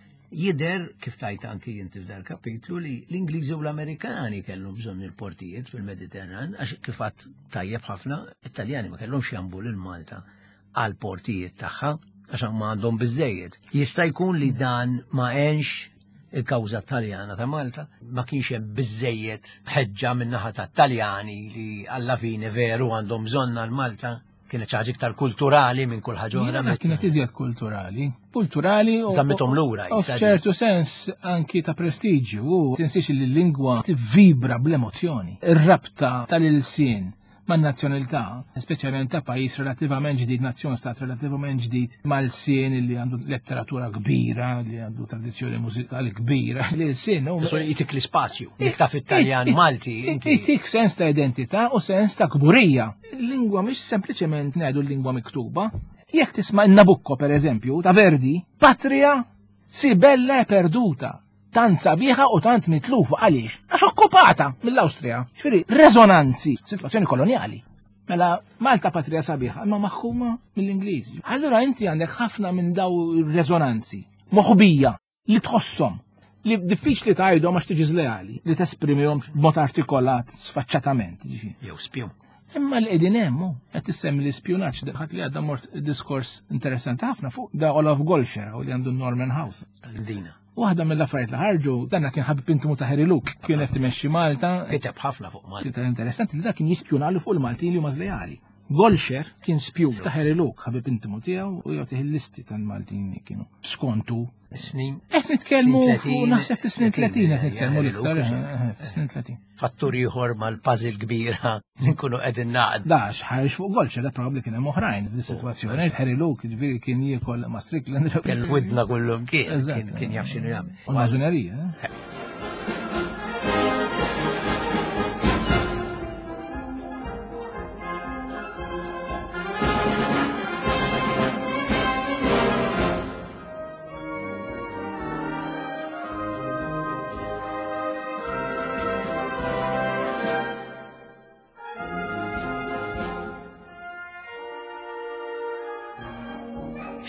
Jider kif tajt anki jinti f'dal kapitlu li l-Ingliżi u l-Amerikani kellhom bżonn il-portijiet fil-Mediterran, għax kif għadd tajjeb ħafna, Italjani ma kellhomx jambu lil Malta għal portijiet tagħha għax ma għandhom biżejjed. Jista' jkun li dan ma għenx il-kawża Taljana ta' Malta, ma kienx hemm biżejjed ħeġġa min-naħa ta' Taljani li alla fine veru għandhom bżonn għal Malta. Kienet ċaġi iktar kulturali minn kull ħaġa oħra. Kienet iżjed kulturali. Kulturali u. Żammithom lura. U f'ċertu sens anki ta' prestiġju. U tinsiex li l-lingwa tivvibra bl-emozzjoni. Ir-rabta tal-ilsien man nazzjonalità, speċjalment ta' pajjiż relativament ġdid, nazzjon stat relativament ġdid, mal-sien li għandu letteratura kbira, li għandu tradizzjoni mużikali kbira, li l-sien u. Jitik l-ispazju, dik ta' fit-Taljan Malti. Jitik sens ta' identità u sens ta' kburija. Il-lingwa mhix sempliċement ngħidu l-lingwa miktuba. Jekk tisma' n-Nabucco pereżempju ta' Verdi, patria si bella e perduta. Tant sabiħa u tant mitlufa għaliex, għax okkupata mill-Awstrija. Ġifieri rezonanzi, situazzjoni koloniali. Mela Malta patria sabiħa, imma maħħuma mill-Ingliżi. Allura inti għandek ħafna minn daw ir-rezonanzi, moħbija, li tħossom, li diffiċli tgħidhom għax tiġi żleali, li tesprimihom b'mod artikolat, sfaċċatament. Jew spjun. Imma l-qegħdin hemm qed tissemmi l-ispjunaġġ ħadd li għadha mort diskors interessanti ħafna fuq da Olaf Golscher u li għandu Norman House. Dina. Waħda mill-affarijiet li ħarġu, danna kien ħabib intimu ta' Harry Luke, kienet timexxi Malta. Kiteb ħafna fuq Malta. Kiteb interessanti li dak kien jispjunalu fuq il-Maltin li huma żlejali. Golscher kien spjun ta' Harry Luke, ħabib intimu tiegħu u jagħtih il-listi tal-Maltin kienu skontu. Snin. Qed nitkellmu fuq naħseb fis-snin tletin qed nitkellmu l-iktar fis-snin tletin. Fattur ieħor mal-puzzle kbira li nkunu qegħdin naqd. Dax ħarġ fuq Golscher da probabbli kien hemm oħrajn f'di sitwazzjoni. Harry Luke ġifieri kien jiekol ma' Strickland. Kell widna kullhom kien kien jaf x'inhu jagħmel. Maġunerija.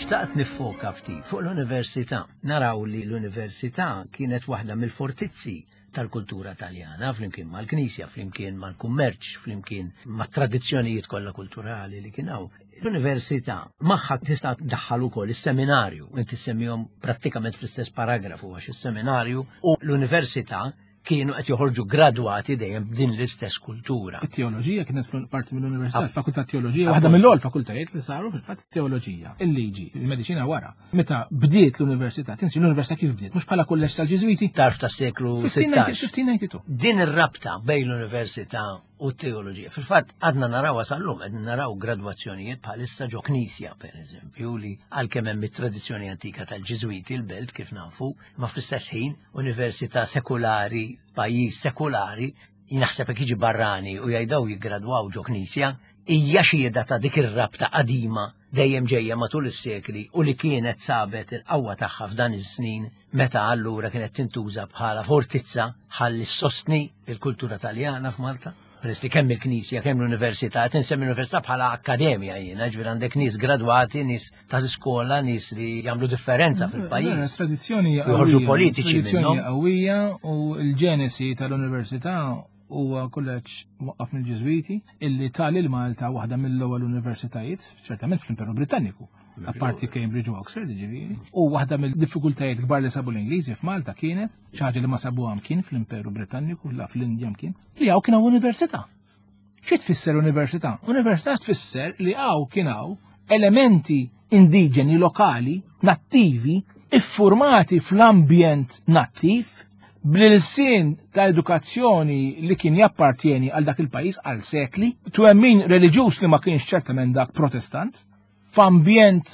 Xtaqt nifoka ftit fuq l-Università. Naraw li l-Università kienet waħda mill-fortizzi tal-kultura Taljana, flimkien mal-Knisja, flimkien mal-kummerċ, flimkien mat-tradizzjonijiet kollha kulturali li kienaw. L-Università magħha tista' tdaħħal ukoll is-seminarju, inti semmihom prattikament fl-istess paragrafu għax is-seminarju u l-Università kienu qed joħorġu gradwati dejjem b'din l-istess kultura. It-teoloġija kienet parti mill-Università, fakultà teoloġija, waħda mill-ewwel fakultajiet li saru fil-fatt teoloġija, il-liġi, il-mediċina wara. Meta bdiet l-Università, tinsi l-Università kif bdiet, mhux bħala kolleġġ tal-Ġiżwiti. Tarf tas-seklu sittax. fifteen ninety-two. Din ir-rabta bejn l-Università u t-teoloġija. Fil-fatt għadna naraw għasallum, għadna naraw gradwazzjonijiet bħalissa ġo Knisja, per eżempju, li għal-kemm hemm it-tradizzjoni antika tal-Ġiżwiti, il-belt kif nafu, ma fl-istess ħin Università sekulari, pajjiż sekulari, jinaħseb hekk jiġi barrani u jgħidaw jiggradwaw ġo Knisja, hija xhieda ta' dik ir-rabta qadima dejjem ġejja matul is-sekli u li kienet sabet il-qawwa tagħha f'dan is-snin meta allura kienet tintuża bħala fortizza ħalli sostni il-kultura Taljana f'Malta. Resti kemm il-Knisja, kemm l-Università, tinsemmi l-Università bħala akkademja jiena, ġifier għandek nies gradwati, nies ta' iskola, nies li jagħmlu differenza fil-pajjiż. Tradizzjoni joħorġu politiċi minnhom. Tradizzjoni qawwija u l-ġenesi tal-Università huwa kulleġġ moqqaf mill-Ġiżwiti illi tali l-Malta waħda mill-ewwel universitajiet, ċertament fl-Imperu Britanniku. Apparti Cambridge u Oxford, ġiviri. U waħda mill-diffikultajiet kbar li sabu l-Ingliżi f'Malta kienet, ċaġa li ma sabuhom kien fl-Imperu Britanniku, la fl-Indja kien, li għaw kien università. Xi tfisser università? Università tfisser li għaw kien hawn elementi indiġeni lokali, nattivi, iffurmati fl-ambjent nattiv, bl-ilsien ta' edukazzjoni li kien jappartieni għal dak il-pajjiż għal sekli, twemmin reliġjuż li ma kienx ċertament dak protestant, f'ambjent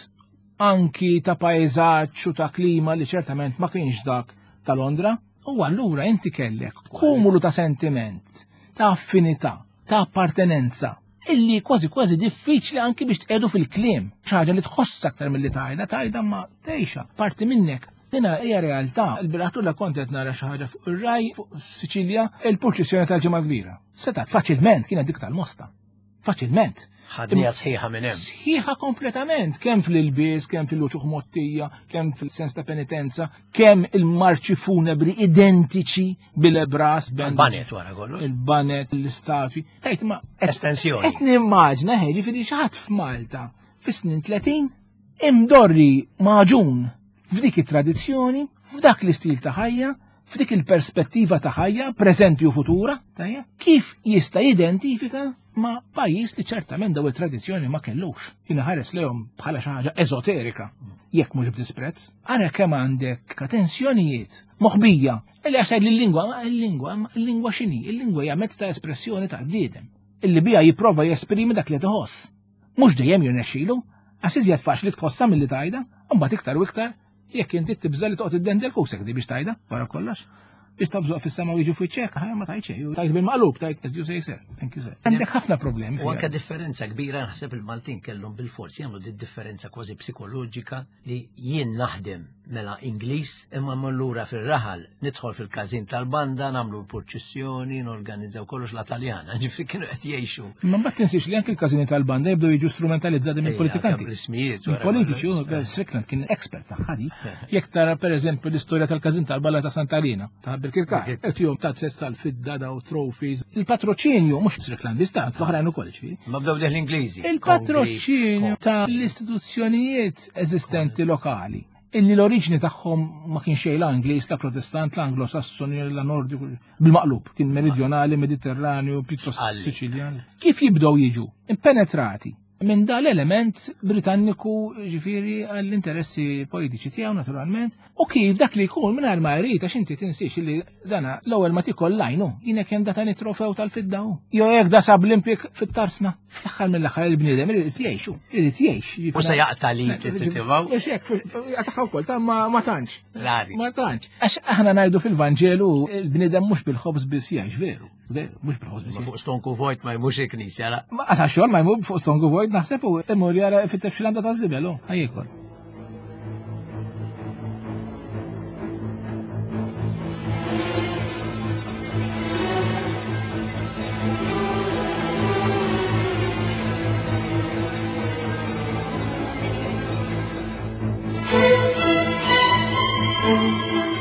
anki ta' pajzaġġ u ta' klima li ċertament ma kienx dak ta' Londra, u allura inti kellek kumulu ta' sentiment, ta' affinità, ta' appartenenza, illi kważi kważi diffiċli anki biex tqedu fil-kliem, xaġa li tħoss aktar mill-li tajda, tajda ma tgħixha, parti minnek. Dina hija realtà, il-biratur la kontet nara xi ħaġa fuq ir-raj fuq Siċilja, il-purċissjoni tal-ġimgħa kbira. Setat faċilment kienet dik tal-Mosta. Faċilment. Ħadnija sħiħa minn hemm. Sħiħa kompletament, kemm fil-ilbies, kemm fil-luċuħ mottija, kemm fil-sens ta' penitenza, kemm il-marċi funebri identiċi bil-ebras. Il-banet wara kollu. Il-banet, l-istatwi. Tajt ma. Estensjoni. Qed nimmaġna ħeġi fil xaħat f'Malta fis-snin tletin imdorri maġun f'dik it-tradizzjoni, f'dak l-istil ta' ħajja, f'dik il-perspettiva ta' ħajja, preżenti u futura, tajja, kif jista' jidentifika ma' pajjiż li ċertament daw il-tradizzjoni ma kellux. Jina ħares lehom bħala xi ħaġa eżoterika, jekk mhux b'disprezz. Ara kemm għandek tensjonijiet moħbija, illi għax il-lingwa, il-lingwa, il-lingwa x'inhi? Il-lingwa hija mezz ta' espressjoni tal-bniedem, illi bija jipprova jesprimi dak li tħoss. Mhux dejjem jirnexxielu, għax iżjed faċli tħossha milli tajda, imbagħad iktar u iktar jekk inti tibża li toqgħod iddendel kusek di biex tajda wara kollox. Biex tabżuq fis-sema u jiġu fuq ċeka, ħajja ma tajt xejn. Tajt bil-maqlub, tajt as you say sir. Thank you sir. Għandek ħafna problemi. U anke differenza kbira naħseb il-Maltin kellhom bil-forsi jagħmlu di differenza kważi psikoloġika li jien naħdem mela Ingliż imma mmallura fir-raħal nidħol fil-każin tal-banda nagħmlu l-purċissjoni, norganizzaw kollox l-Taljana, ġifri kienu qed jgħixu. Ma mbagħad tinsix li anke l-każini tal-banda jibdew jiġu strumentalizzati mill-politikanti. Il-politiċi u Strickland kien expert ta' ħadi. Jekk tara pereżempju l-istorja tal-każin tal-balla ta' Santarina, ta' Birkirkaj, qed jom ta' ċess tal-fidda daw trophies. Il-patroċinju mhux Stricklandista, l-oħrajn ukoll ġifieri. Ma bdew deħ l-Ingliżi. Il-patroċinju ta' l-istituzzjonijiet eżistenti lokali. Illi l-oriġini tagħhom ma kienx xejn la Ingliż, la Protestant, la Anglo-Sassoni, la Nordiku, bil-maqlub, kien meridjonali, Mediterranju, pjuttost Siċiljan. Kif jibdew jiġu? Impenetrati minn dal element Britanniku ġifieri għall-interessi politiċi tiegħu naturalment, u kif dak li jkun mingħajr ma jrid għax inti tinsix li dana l-ewwel ma tikollajnu, jiena kemm datani trofew tal-fiddaw. Jew hekk da sab l-impjeg fit-tarsna. Fl-aħħar mill-aħħar il-bniedem irid jgħixu, irid jgħix. U se jaqta' li titibgħu. Biex hekk għataħħa wkoll ta' ma tantx. Rari. Ma tantx. Għax aħna ngħidu fil-Vanġelu il-bniedem mhux bil-ħobż biss jgħix veru. Veru, mhux bil-ħobż biss. Fuq Stonku Vojt ma jmux il-Knisja la. Ma għax xogħol ma jmur fuq Stonku Vojt naħseb u imur jara fit-tefxilanda ta' żibel, ħajjekol.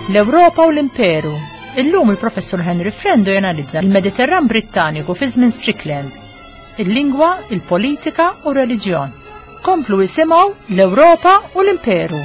L-Ewropa u l-Imperu. Illum il-Professur Henry Frendo janalizza il-Mediterran Brittaniku fi żmien Strickland, il-lingwa, il-politika u r-reliġjon. Komplu jisimgħu l-Ewropa u l-Imperu.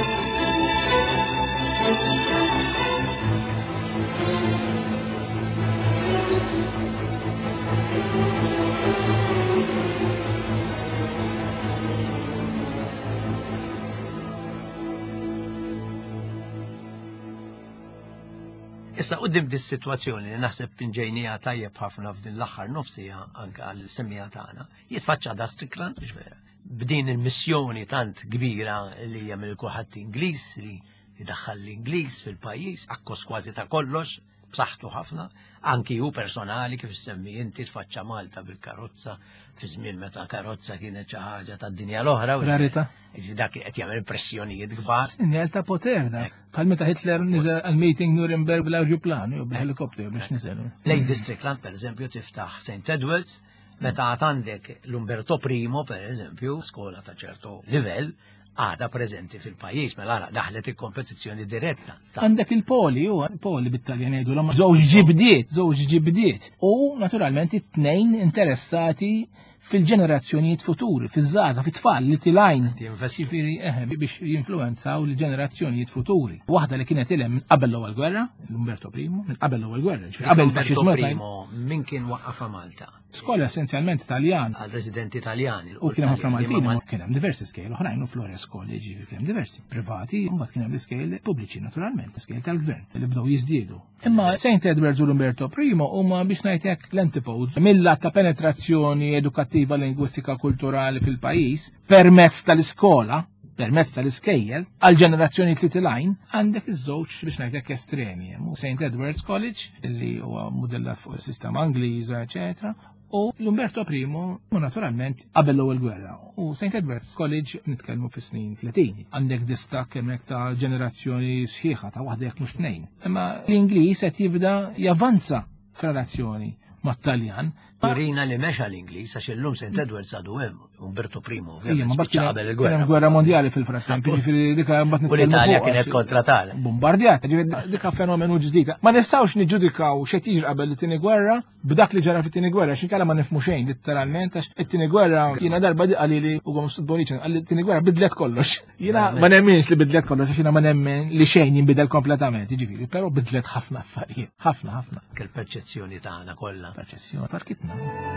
Issa qudiem dis-sitwazzjoni li naħseb pinġejnija tajjeb ħafna f'din l-aħħar nofsija anke għall-semmija tagħna, jitfaċċa da Strickland biex vera. B'din il-missjoni tant kbira li hija mill kulħadd Ingliż li jdaħħal l-Ingliż fil-pajjiż akkos kważi ta' kollox, b'saħħtu ħafna, anki hu personali kif semmi inti tfaċċa Malta bil-karozza fi żmien meta karozza kienet xi ħaġa tad-dinja l-oħra. Rarita. Dak qed jagħmel impressjonijiet kbar. Sinjal ta' poter dak. Bħal meta Hitler niżel għal-meeting Nuremberg bl-ajruplan jew b'helikopter biex niżel. Lejn Strickland pereżempju tiftaħ Saint Edwards, meta għad għandek l-Umberto Primo pereżempju, skola ta' ċertu livell, għada preżenti fil-pajjiż, mela daħlet il-kompetizzjoni diretta. Għandek il-poli, u il-poli bit-Taljan jgħidu l żewġ ġibdiet, żewġ ġibdiet. U naturalment it-tnejn interessati fil-ġenerazzjonijiet futuri, fiż-żgħażagħ, fit-tfal li tilajn. Ġifieri biex jinfluwenzaw l-ġenerazzjonijiet futuri. Waħda li kienet ilhem minn qabel l-ewwel gwerra, l-Umberto Primo, minn qabel l-ewwel gwerra, qabel il-faxxiżmu. Primo min kien waqqafha Malta? Skola essenzjalment Taljan. Għal residenti Taljani. U kien hemm ħafna Maltini, kien hemm diversi skejl oħrajn u Flores College, kien hemm diversi privati, u mbagħad kien hemm l-iskejl pubbliċi naturalment, skejl tal-gvern li bdew jiżdiedu. Imma Saint Edwards u l-Umberto Primo huma biex ngħidlek l-antipodes mill-att ta' penetrazzjoni edukattiva lingwistika kulturali fil-pajjiż permezz tal-iskola, permezz tal-iskejjel, għal ġenerazzjoni tlitilajn, għandek iż-żewġ biex ngħidlek estremi. Saint Edwards College, illi huwa modellat fuq is-sistema Angliża, eċetera, u l-Umberto Primo, u naturalment, qabel l-ewwel gwerra. U Saint Edwards College nitkellmu fis-snin tletin. Għandek distak hemmhekk ta' ġenerazzjoni sħiħa ta' waħda jekk mhux tnejn. Imma l-Ingliż qed jibda javanza f'relazzjoni mat-Taljan. Jurina li mexa l-Ingliż għax illum Saint Edwards għadu hemm Umberto Primo, ovvjament qabel il-gwerra. Kien gwerra mondjali fil-frattemp, jiġifieri dika mbagħad nitkellmu. U l-Italja kienet kontra tal. Bombardjat, ġifieri dika fenomenu ġdid. Ma nistgħux niġġudikaw x'qed jiġri qabel it-tieni gwerra b'dak li ġara fit-tieni gwerra, x'inkella ma nifhmu xejn litteralment għax it-tieni gwerra jiena darba qalili u għom sudboniċen għal it-tieni gwerra bidlet kollox. Jiena ma nemminx li bidlet kollox għax jiena ma nemmen li xejn jinbidel kompletament, jiġifieri, però bidlet ħafna affarijiet, ħafna ħafna. Kell perċezzjoni tagħna kollha. Perċezzjoni farkitna.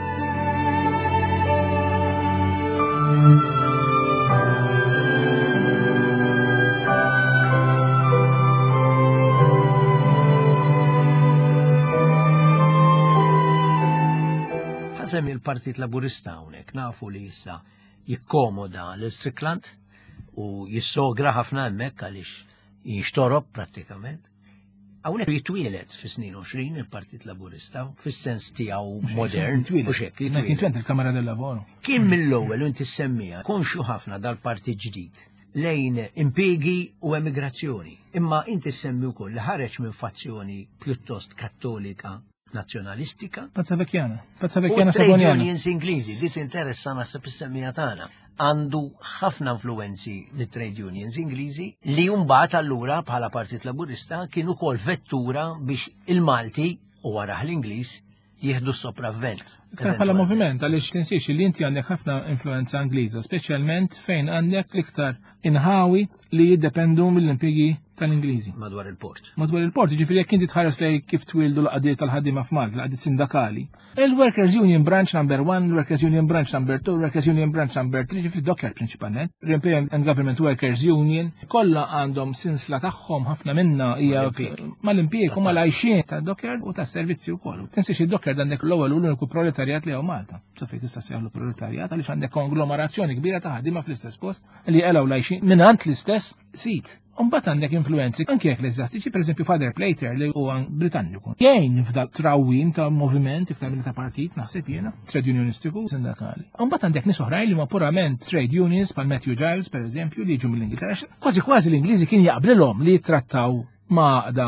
Ħasem il-Partit Laburista hawnhekk nafu li issa jikkomoda l-Strickland u jissogra ħafna hemmhekk għaliex jinxtorob prattikament. Hawnhekk jitwielet fis-snin għoxrin il-Partit Laburista fis-sens tiegħu modern u xekk jitwielet il-Kamera del Lavoro. Kien mill-ewwel u inti semmija konxu ħafna dal-partit ġdid lejn impjiegi u emigrazzjoni. Imma inti semmi wkoll li ħareġ minn fazzjoni pjuttost kattolika nazzjonalistika. Pazza vekjana, pazza vekjana sabonjana. U trade unions Ingliżi, dit interessa naħseb is-semmija tagħna. Għandu ħafna influenzi li trade unions Ingliżi li mbagħad allura bħala Partit Laburista kienu kol vettura biex il-Malti u waraħ l-Ingliż jieħdu s-sopravvent. Iktar bħala moviment għaliex tinsiex li inti għandek ħafna influenza Angliża, speċjalment fejn għandek l-iktar inħawi li jiddependu mill-impjegi tal-Ingliżi. Madwar il-port. Madwar il-port, ġifieri jekk inti tħares lej kif twildu l-qadiet tal-ħaddiema f'Malta, l-qadiet sindakali. Il-Workers Union Branch number one, il-Workers Union Branch number two, il-Workers Union Branch number three, ġifieri Docker prinċipalment. European and Government Workers Union, kollha għandhom sinsla tagħhom ħafna minna hija mal-impjieg u mal-għajxien tad-Docker u tas-servizzi wkoll. Tinsiex id-Docker għandek l-ewwel u l-uniku proletarjat li hawn Malta. So fejn tista' sejħlu proletarjat għaliex għandek konglomerazzjoni kbira ta' ħaddiema fl-istess post li qelgħu l-għajxin mingħand l-istess sit. Umbat għandek influenzi anke jekk l-eżastiċi, pereżempju Father Plater li huwa Britanniku. Jgħin f'dal trawwim ta' moviment iktar minn ta' partit naħseb jiena, trade unionistiku sindakali. Umbat għandek nies oħrajn li ma purament trade unions bħal Matthew Giles pereżempju li jiġu mill-Ingilterra. Kważi kważi l-Ingliżi kien jaqblilhom li jittrattaw maqda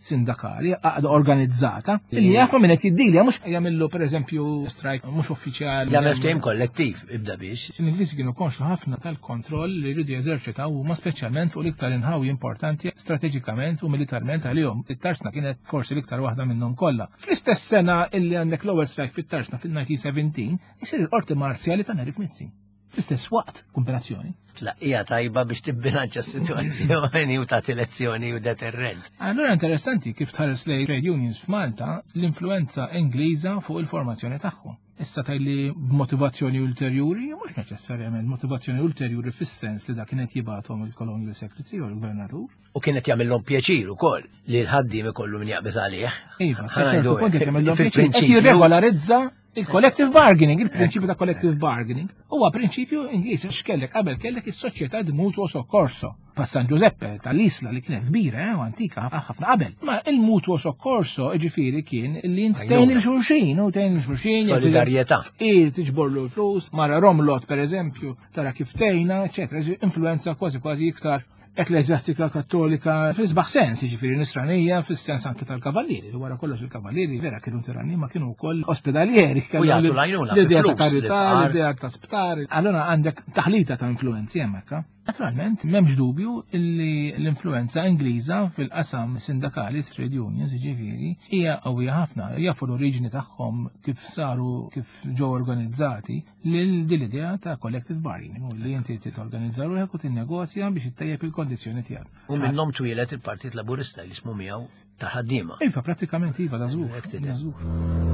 sindakali, għaqda organizzata, li jafa minn qed jiddilja mhux jagħmlu pereżempju strike mhux uffiċjali. Jagħmel ftehim kollettiv ibda biex. L-Ingliżi kienu konxu ħafna tal-kontroll li jridu jeżerċitaw huma speċjalment fuq l-iktar inħawi importanti strateġikament u militarment għalihom. It-tarsna kienet forsi l-iktar waħda minnhom kollha. Fl-istess sena illi għandek l-ewwel strike fit-tarsna fil-nineteen seventeen isir il-qorti marzjali ta' Eric Mizzi. Fl-istess waqt kombinazzjoni. Tlaqqija tajba biex tibbilanċa s-situazzjoni u ta' elezzjoni u deterrent. Allora interessanti kif tħares lej trade unions f'Malta l-influenza Ingliża fuq il-formazzjoni tagħhom. Issa tajli b'motivazzjoni ulterjuri, mhux neċessarjament motivazzjoni ulterjuri fis-sens li dak kienet jibgħathom il-Colonial Secretary u l-Gvernatur. U kienet jagħmilhom pjeċir ukoll li l-ħaddiem ikollu min jaqbeż għalih. Iva, qed jirregolarizza il-collective bargaining, il-prinċipju ta' collective bargaining, huwa prinċipju Ingliż għax kellek qabel kellek is-soċjetà di mutuo soccorso. Pa' San Giuseppe tal-isla li kienet kbira u antika ħafna qabel. Ma il-mutuo soccorso ġifieri kien li ntejn il-xulxin u tejn il-xulxin. Solidarjetà. I tiġborlu l-flus, mara Romlot pereżempju, tara kif tejna, eċetera, influenza kważi kważi iktar ekleżjastika kattolika fil-sbaħ sens, ġifiri nisranija fil-sens anke tal-kavallieri. Wara kollox il-kavallieri vera kienu tiranni ma kienu wkoll ospedalieri. U jagħtu lajnuna l-idea ta' karità, l-idea ta' sptar. Allora għandek taħlita ta' influenzi hemmhekk. Naturalment, m'hemmx dubju li l-influenza Ingliża fil-qasam sindakali trade unions ġifieri hija qawwija ħafna. Jafu l-oriġini tagħhom kif saru kif ġew organizzati lil din l-idea ta' collective bargaining u li inti titorganizza ruħek u tinnegozja biex ittejjeb il-kondizzjoni tiegħek. U minnhom twielet il-Partit Laburista li ismu miegħu ta' ħaddiema. Iva, prattikament iva da żgur.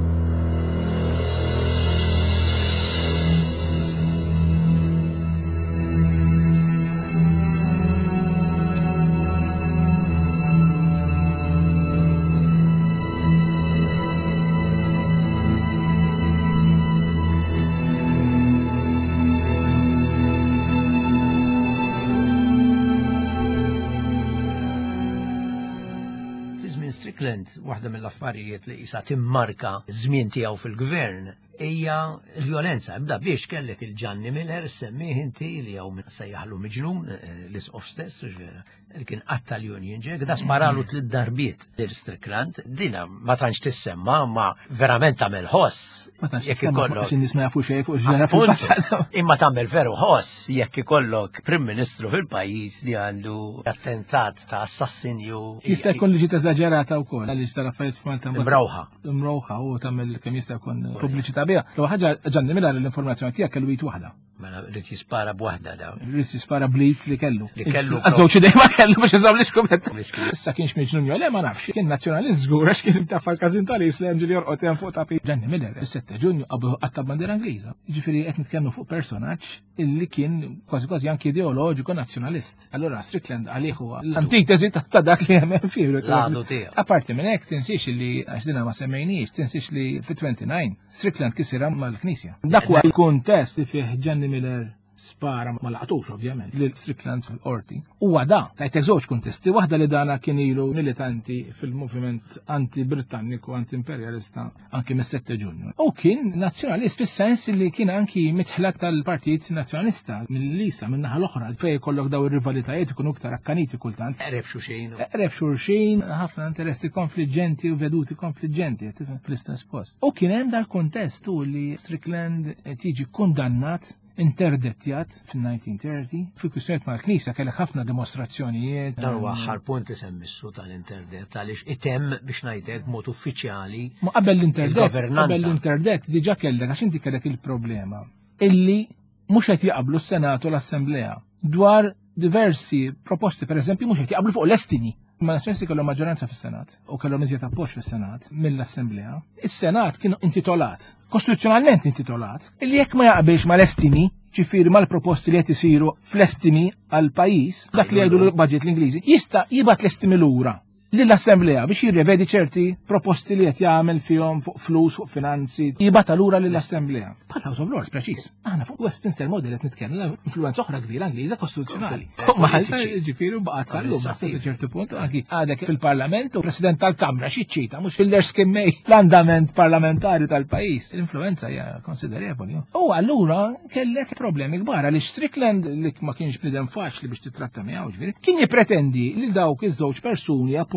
Strickland, waħda mill-affarijiet li jisa timmarka żmien tiegħu fil-gvern hija l-violenza. Ibda biex kellek il-Gianni Miller semmih inti li jew sejjaħlu miġnun l-isqof stess, li kien qatta l-Union Jack, da sparalu tliet darbiet lil Strickland, dina ma tantx tissemma ma verament tagħmel ħoss. Ma tantx tissemma xi nies ma jafu xejn fuq ġara fil-passat. Imma tagħmel veru ħoss jekk ikollok Prim Ministru fil-pajjiż li għandu attentat ta' assassinju. Jista' jkun li ġiet eżaġerata wkoll għaliex tal-affarijiet f'Malta mrawħa. Mrawħa u tagħmel kemm jista' jkun pubbliċità biha. Lo ħaġa Gianni Miller l-informazzjoni tiegħek kellu jit waħda. Mela rrid jispara b'waħda da. Rrid jispara blit li kellu. Li kellu. Għażewġ dejma kellu biex iżammlix kubet. Issa kienx miġnun jew le ma nafx. Kien nazzjonalist żgur għax kien taf każin tal-Islam ġieli jorqod hemm fuq tapi. Gianni Miller is-sette Ġunju qablu qatta bandiera Ingliża. Jiġifieri qed nitkellmu fuq personaġġ illi kien kważi kważi anke ideoloġiku nazzjonalist. Allura Strickland għalih huwa l-antitesi ta' dak li hemm fielu. L-għadu tiegħu. Apparti minn hekk tinsix li għax dinha ma semmejniex, tinsix li fit-twenty-nine Strickland kisira mal-Knisja. Dak huwa il-kuntest li fih Gianni Miller spara ma laqtux ovvjament lil Strickland fil-qorti. Huwa da, tajtek żewġ kuntesti, waħda li dana kien ilu militanti fil-moviment anti-Britanniku, anti-imperialista anki mis-sette Ġunju. U kien nazzjonalist fis-sens li kien anki mitħlat tal-Partit Nazzjonalista mill-lisa minn naħa l-oħra fejn kollok daw ir-rivalitajiet ikunu iktar akkaniti kultant. Eqreb xulxin. Eqreb xulxin, ħafna interessi konfliġġenti u veduti konfliġġenti fl-istess post. U kien hemm dal-kontest u li Strickland tiġi kundannat interdettjat fil-nineteen thirty fi kwistjoniet mal-Knisja kellek ħafna dimostrazzjonijiet. Dan huwa aħħar punt isemmissu tal-interdett għaliex item biex ngħidlek mod uffiċjali. Ma qabel l-interdett, qabel l-interdett diġà kellek għax inti kellek il-problema illi mhux qed jaqblu s-Senatu l-Assemblea dwar diversi proposti, pereżempju mhux qed jaqblu fuq l-estimi. Ma nazzjonalisti kellhom maġġoranza fis-Senat u kellhom iżjed appoġġ fis-Senat mill-Assemblea. Is-Senat kien intitolat, kostituzzjonalment intitolat, illi jekk ma jaqbilx mal-estimi, ġifieri mal-proposti li qed isiru fl-estimi għal pajjiż, dak li jgħidu l-budget l-Ingliżi, jista' jibgħat l-estimi lura lill-Assemblea biex jirrevedi ċerti proposti li qed jagħmel fihom fuq flus, fuq finanzi, jibgħat lura lill-Assemblea. Bħal House of Lords preċiż. Aħna fuq Westminster Model qed nitkellem influenza oħra kbira Ingliża kostituzzjonali. Malta ġifieri baqgħet sallum sa ċerti punt anki għadek fil-Parlament u President tal-Kamra xi ċita mhux fil-der skimmej l-andament parlamentari tal-pajjiż. L-influenza hija konsiderevoli. U allura kellek problemi kbar għaliex Strickland li ma kienx bniedem faċli biex titratta miegħu ġifieri kien jippretendi lil dawk iż-żewġ persuni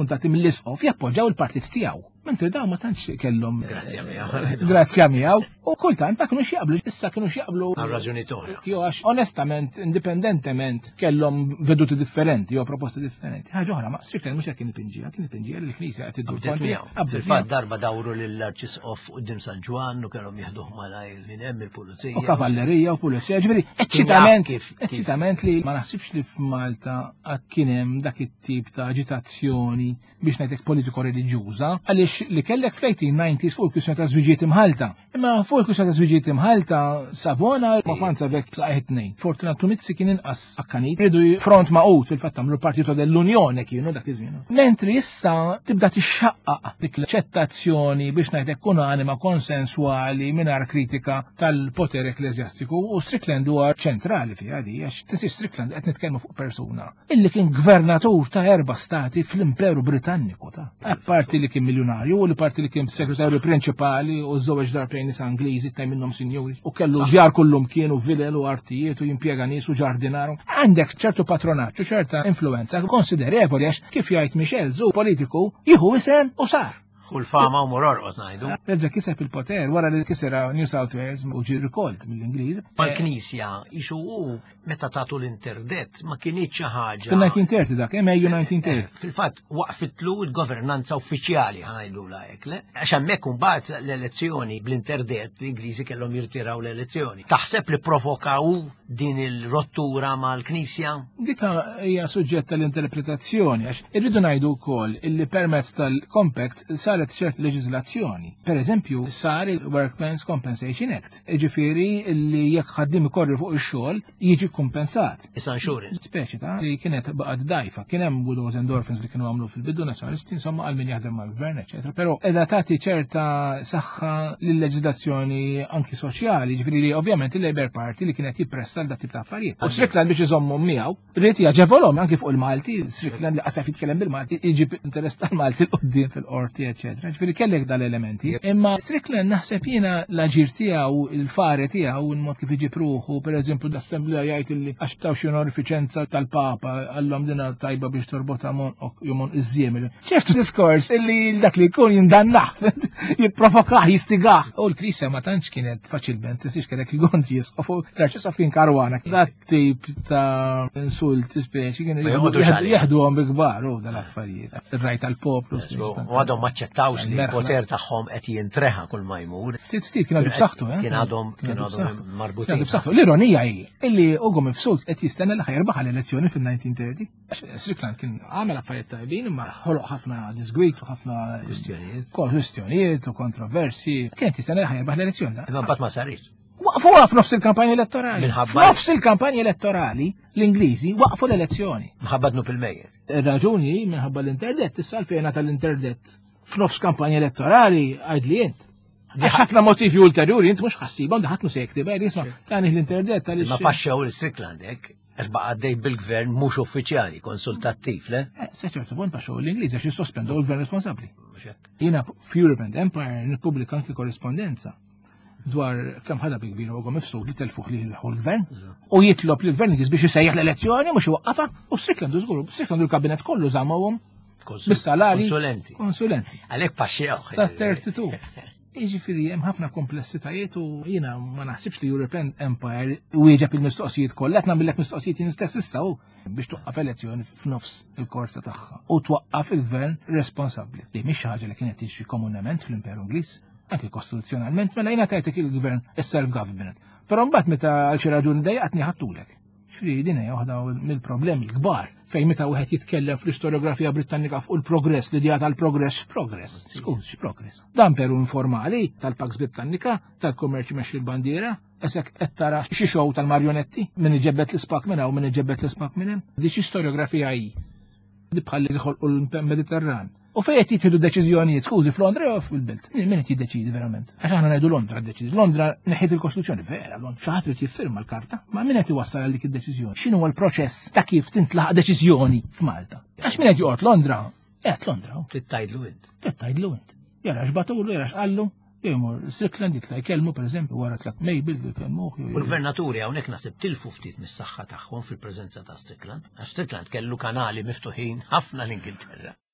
appuntati mill-isqof jappoġġaw il-partit tiegħu. Mentri dawn ma tantx kellhom Grazzja miegħu. Grazzja miegħu. U kultant ma kinux jaqblu, issa kienu jaqblu Għal raġuni toħra. Jo għax onestament, indipendentement kellhom veduti differenti jew proposti differenti. Ħaġa oħra ma Strickland mhux kien ipinġija, kien ipinġija l-Knisja qed iddur Abdet miegħu. Fil-fatt darba dawru lill-Arċisqof quddiem San Ġwan u kellhom jieħduh malajr minn hemm il-pulizija. U kavallerija u pulizija, ġifieri eċċitament, eċċitament li ma naħsibx li f'Malta kien hemm dak it-tip ta' aġitazzjoni biex ngħidlek politiko-reliġjuża, għaliex li kellek fl-eighteen nineties fuq il-kwistjoni ta' żwiġijiet imħalta. Imma fuq il-kwistjoni ta' żwiġijiet imħalta Savona ma kwanza bek b'saqħet tnejn. Fortunato Mizzi kien inqas akkanit, ridu front maqut fil-fatt tagħmlu partito dell-Unjoni kienu dak iż-żmien. Mentri issa tibda tixxaqqaq dik l-aċċettazzjoni biex ngħidlek unanima konsensuali mingħajr kritika tal-poter ekleżjastiku u Strickland huwa ċentrali fiha di għax tinsiex Strickland qed nitkellmu fuq persuna illi kien gvernatur ta' erba' stati fl-Imperu Britanniku ta' apparti li kien miljonarju u li parti li kien segretarju prinċipali u żewġ darbtejn nies Angliżi ta' minnhom sinjuri u kellu djar kullum kienu vilel u artijiet u jimpjega nies u ġardinaru. Għandek ċertu patronaġġ u ċerta influenza konsiderevoli għax kif jgħid Michel Zu politiku jieħu isem u sar. U l-fama u mororqot ngħidu. Reġa' kiseb il-poter wara li kisera New South Wales u ġie rikolt mill-Ingliż. Mal-Knisja ixu u meta tagħtu l-interdett ma kienitx xi ħaġa. Fil-nineteen thirty dak, hemm Mejju nineteen thirty. Fil-fatt waqfitlu l-governanza uffiċjali ħanajdula hekk le. Għax hemmhekk imbagħad l-elezzjoni bl-interdett l-Ingliżi kellhom jirtiraw l-elezzjoni. Taħseb li provokaw din il-rottura mal-Knisja? Dika hija suġġett tal-interpretazzjoni għax irridu ngħidu wkoll illi permezz tal-compact sar ċert leġizlazzjoni. Per eżempju, sar il-Workmen's Compensation Act. Ġifieri li jekk ħaddim ikorri fuq ix-xogħol jiġi kompensat. Issa insurance. Speċi ta' li kienet baqgħet dajfa. Kien hemm widows and orphans li kienu għamlu fil-bidu nazzjonalisti insomma għal min jaħdem mal-gvern, eċetera. Però qiegħda tagħti ċerta saħħa lill-leġiżlazzjoni anki soċjali, ġifieri li ovvjament il-Labour Party li kienet jippressa l dak tip ta' affarijiet. U Strickland biex iżommhom miegħu, rrid jaġevolhom anki fuq il-Malti, Strickland li qasaf jitkellem bil-Malti, iġib interess tal-Malti l-qudiem fil-qorti, eċetera. Ġifieri kellek dal-elementi. Imma Strickland naħseb jiena l-aġir tiegħu, il-fare tiegħu, il-mod kif iġib ruħu, pereżempju l-Assemblea jgħid li għax taw xi onorifiċenza tal-Papa għallhom dinha tajba biex torbota mon iż-żiemel. ċertu diskors illi dak li jkun jindannaħ, jipprovokah, jistigah. U l-Knisja ma tantx kienet faċilment, tisix kellek il-gonzi jisqofu, l-Arċisqof kien karwana. Dat tip ta' insulti speċi kienu jaħduhom bi kbar u dal-affarijiet. Ir-rajt tal-poplu. U għadhom maċċettawx li l-poter tagħhom qed jintreħa kull ma jmur. Ftit ftit kien għadu b'saħħtu, eh? Kien għadhom kien għadhom marbutin. L-ironija hi illi Ugo Mifsud qed jistenna li ħajrbaħ l-elezzjoni fil-nineteen thirty. Strickland kien għamel affarijiet tajbin imma ħoloq ħafna disgwit u ħafna kwistjonijiet u kontroversi. Kien jistenna li ħajrbaħ l-elezzjoni. Imma mbagħad ma saritx. Waqfu f'nofs il-kampanja elettorali. F'nofs il-kampanja elettorali l-Ingliżi waqfu l-elezzjoni. Mħabbadnu fil-mejjer. Ir-raġuni minħabba l-interdett, issa l-fejna tal-interdett f'nofs kampanja elettorali għajdli jent. Għax ħafna motivi ulterjuri, jent mux ħassibhom, daħatnu se jektiba, jisma, tani l-interdett tal Ma paxxew l-Strickland hekk, għax baqa għaddej bil-gvern mhux uffiċjali, konsultattiv, le? Seċertu punt paxxew l-Ingliż għax jissospendu l-gvern responsabbli. Jiena f'European Empire nippubblika anki korrespondenza dwar kemm ħadha bi kbir Ugo Mifsud li telfuħ li l-gvern u jitlob li l-gvern biex isejjaħ l-elezzjoni mhux iwaqqafha u Strickland żgur, Strickland il-kabinet kollu żammawhom bis-salari konsulenti. Konsulenti. Għalhekk paxxew. Sa thirty-two. Jiġifieri hemm ħafna komplessitajiet u jiena ma naħsibx li European Empire wieġeb il-mistoqsijiet kollha qed nagħmellek mistoqsijiet jien stess issa hu biex twaqqaf elezzjoni f'nofs il-korsa tagħha u twaqqaf il-gvern responsabbli li mhix ħaġa li kienet tiġi komunament fl-Imperu Ingliż. Anke kostituzzjonalment mela jiena tajtek il-gvern is-self-government. Però mbagħad meta għal xi raġuni dejjaqtni ħaddulek. Xfri din hija waħda mill-problemi l-kbar fejn meta wieħed jitkellem fl-istoriografija Britannika fuq il-progress li dijat tal-progress progress. Skuż, progress. Dan peru informali tal-Pax Britannika, tal-kummerċ mexxi l-bandiera, esek qed tara xi xow tal-marjonetti min iġebbet l-ispak minn hawn min iġebbet l-ispak minn hemm. Di xi storiografija hi. Di bħal li jħolqu l-Mediterran. U fejn qed jittieħdu deċiżjonijiet, skużi, f'Londra jew fil-Belt. Min qed jiddeċidi verament? Għax aħna ngħidu Londra ddeċidi. Londra neħħiet il-Kostituzzjoni vera, Londra. Xi ħadd irid jiffirma l-karta, ma min qed iwassal għal dik id-deċiżjoni? X'inhu l-proċess ta' kif tintlaħaq deċiżjoni f'Malta? Għax min qed joqgħod Londra? Qed Londra. Tittajdlu int. Tittajdlu int. Jara x'batulu, jara x'qallu. Jemur, Strickland jitla jkellmu per eżempju wara tlaq Mejbil jkellmu. U l-gvernaturi hawnhekk naħseb tilfu ftit mis-saħħa tagħhom fil-preżenza ta' Strickland. Għax Strickland kellu kanali miftuħin ħafna l-Ingilterra.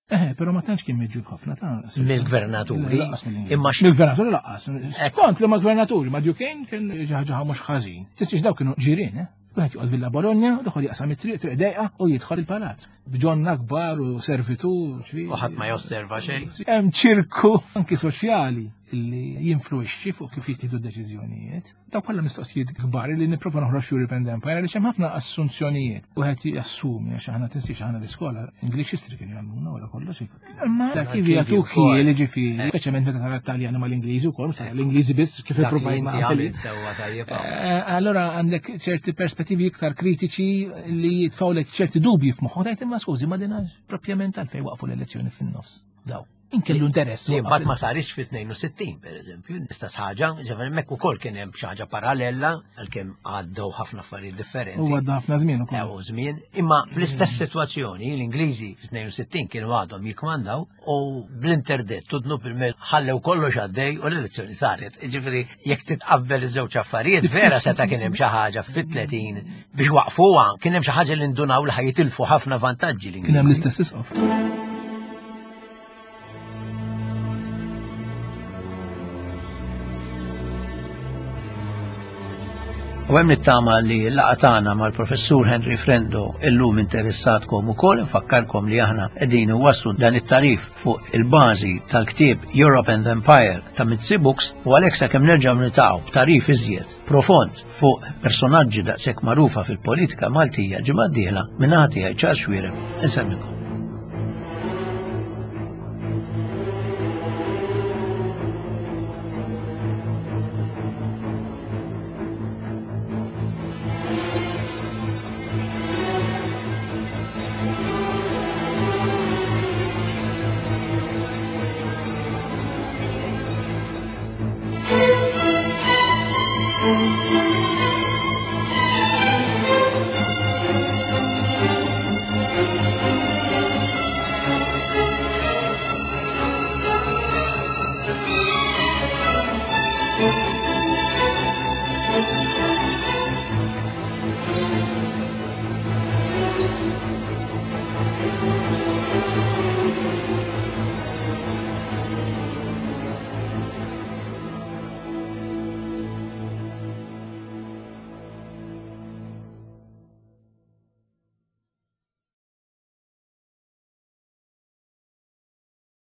Eh, però ma tantx kien miġġub ħafna ta' mill-gvernaturi. Imma mill-gvernaturi laqqas. Kont li ma gvernaturi ma Duquesne kien ġaħġaħa mhux ħażin. Tistix daw kienu ġirien, eh? Wieħed joqgħod Villa Bologna, doħol jaqsam it-triq triq dejqa u jidħol il-palazz. Bġonna kbar u servitu. U ħadd ma josserva xejn. Hemm ċirku anki soċjali illi jinfluixxi fuq kif jittieħdu deċiżjonijiet. Daw kollha mistoqsijiet kbar li nipprova noħroġ European Empire għaliex hemm ħafna assunzjonijiet. Wieħed jassumi għax aħna tinsiex aħna l-iskola English history kien jagħmluna wara kollox. Imma dak kif jagħtuk li ġifieri, speċjalment meta tara Taljan mal-Ingliżi wkoll, l-Ingliżi biss kif ipprovajna. Allora għandek ċerti perspettivi iktar kritiċi li jitfawlek ċerti dubji f'moħħok tajt imma skużi ma dinax propjament għalfejn waqfu l-elezzjoni fin-nofs. Daw. Inkellu interess. Li mbagħad ma sarix fit-tnejn u sittin pereżempju, istess ħaġa, ġevel hemmhekk ukoll kien hemm xi ħaġa parallela għalkemm għaddew ħafna affarijiet differenti. U għadda ħafna żmien ukoll. Ew żmien, imma fl-istess sitwazzjoni l-Ingliżi fit-tnejn u sittin kienu għadhom jikkmandaw u bl-interdett tudnu bil-mel ħallew kollox għaddej u l-elezzjoni saret. Ġifieri jekk titqabbel iż-żewġ affarijiet vera seta' kien hemm xi ħaġa fit-tletin biex waqfuha, kien hemm xi ħaġa li ndunaw li ħajitilfu ħafna vantaġġi l-Ingliżi. Kien hemm l-istess isqof. U hemm nittama li l-laqatana mal-professur Henry Frendo illum interessatkom ukoll infakkarkom li aħna qegħdin waslu dan it-tarif fuq il-bażi tal-ktieb Europe and Empire ta' Mitzi Books u għalhekk sakemm nerġgħu nitgħu tarif iżjed profond fuq personaġġi daqshekk magħrufa fil-politika Maltija ġimgħa d-dieħla minn ħadd tiegħi Charles Xwierem insemmikom.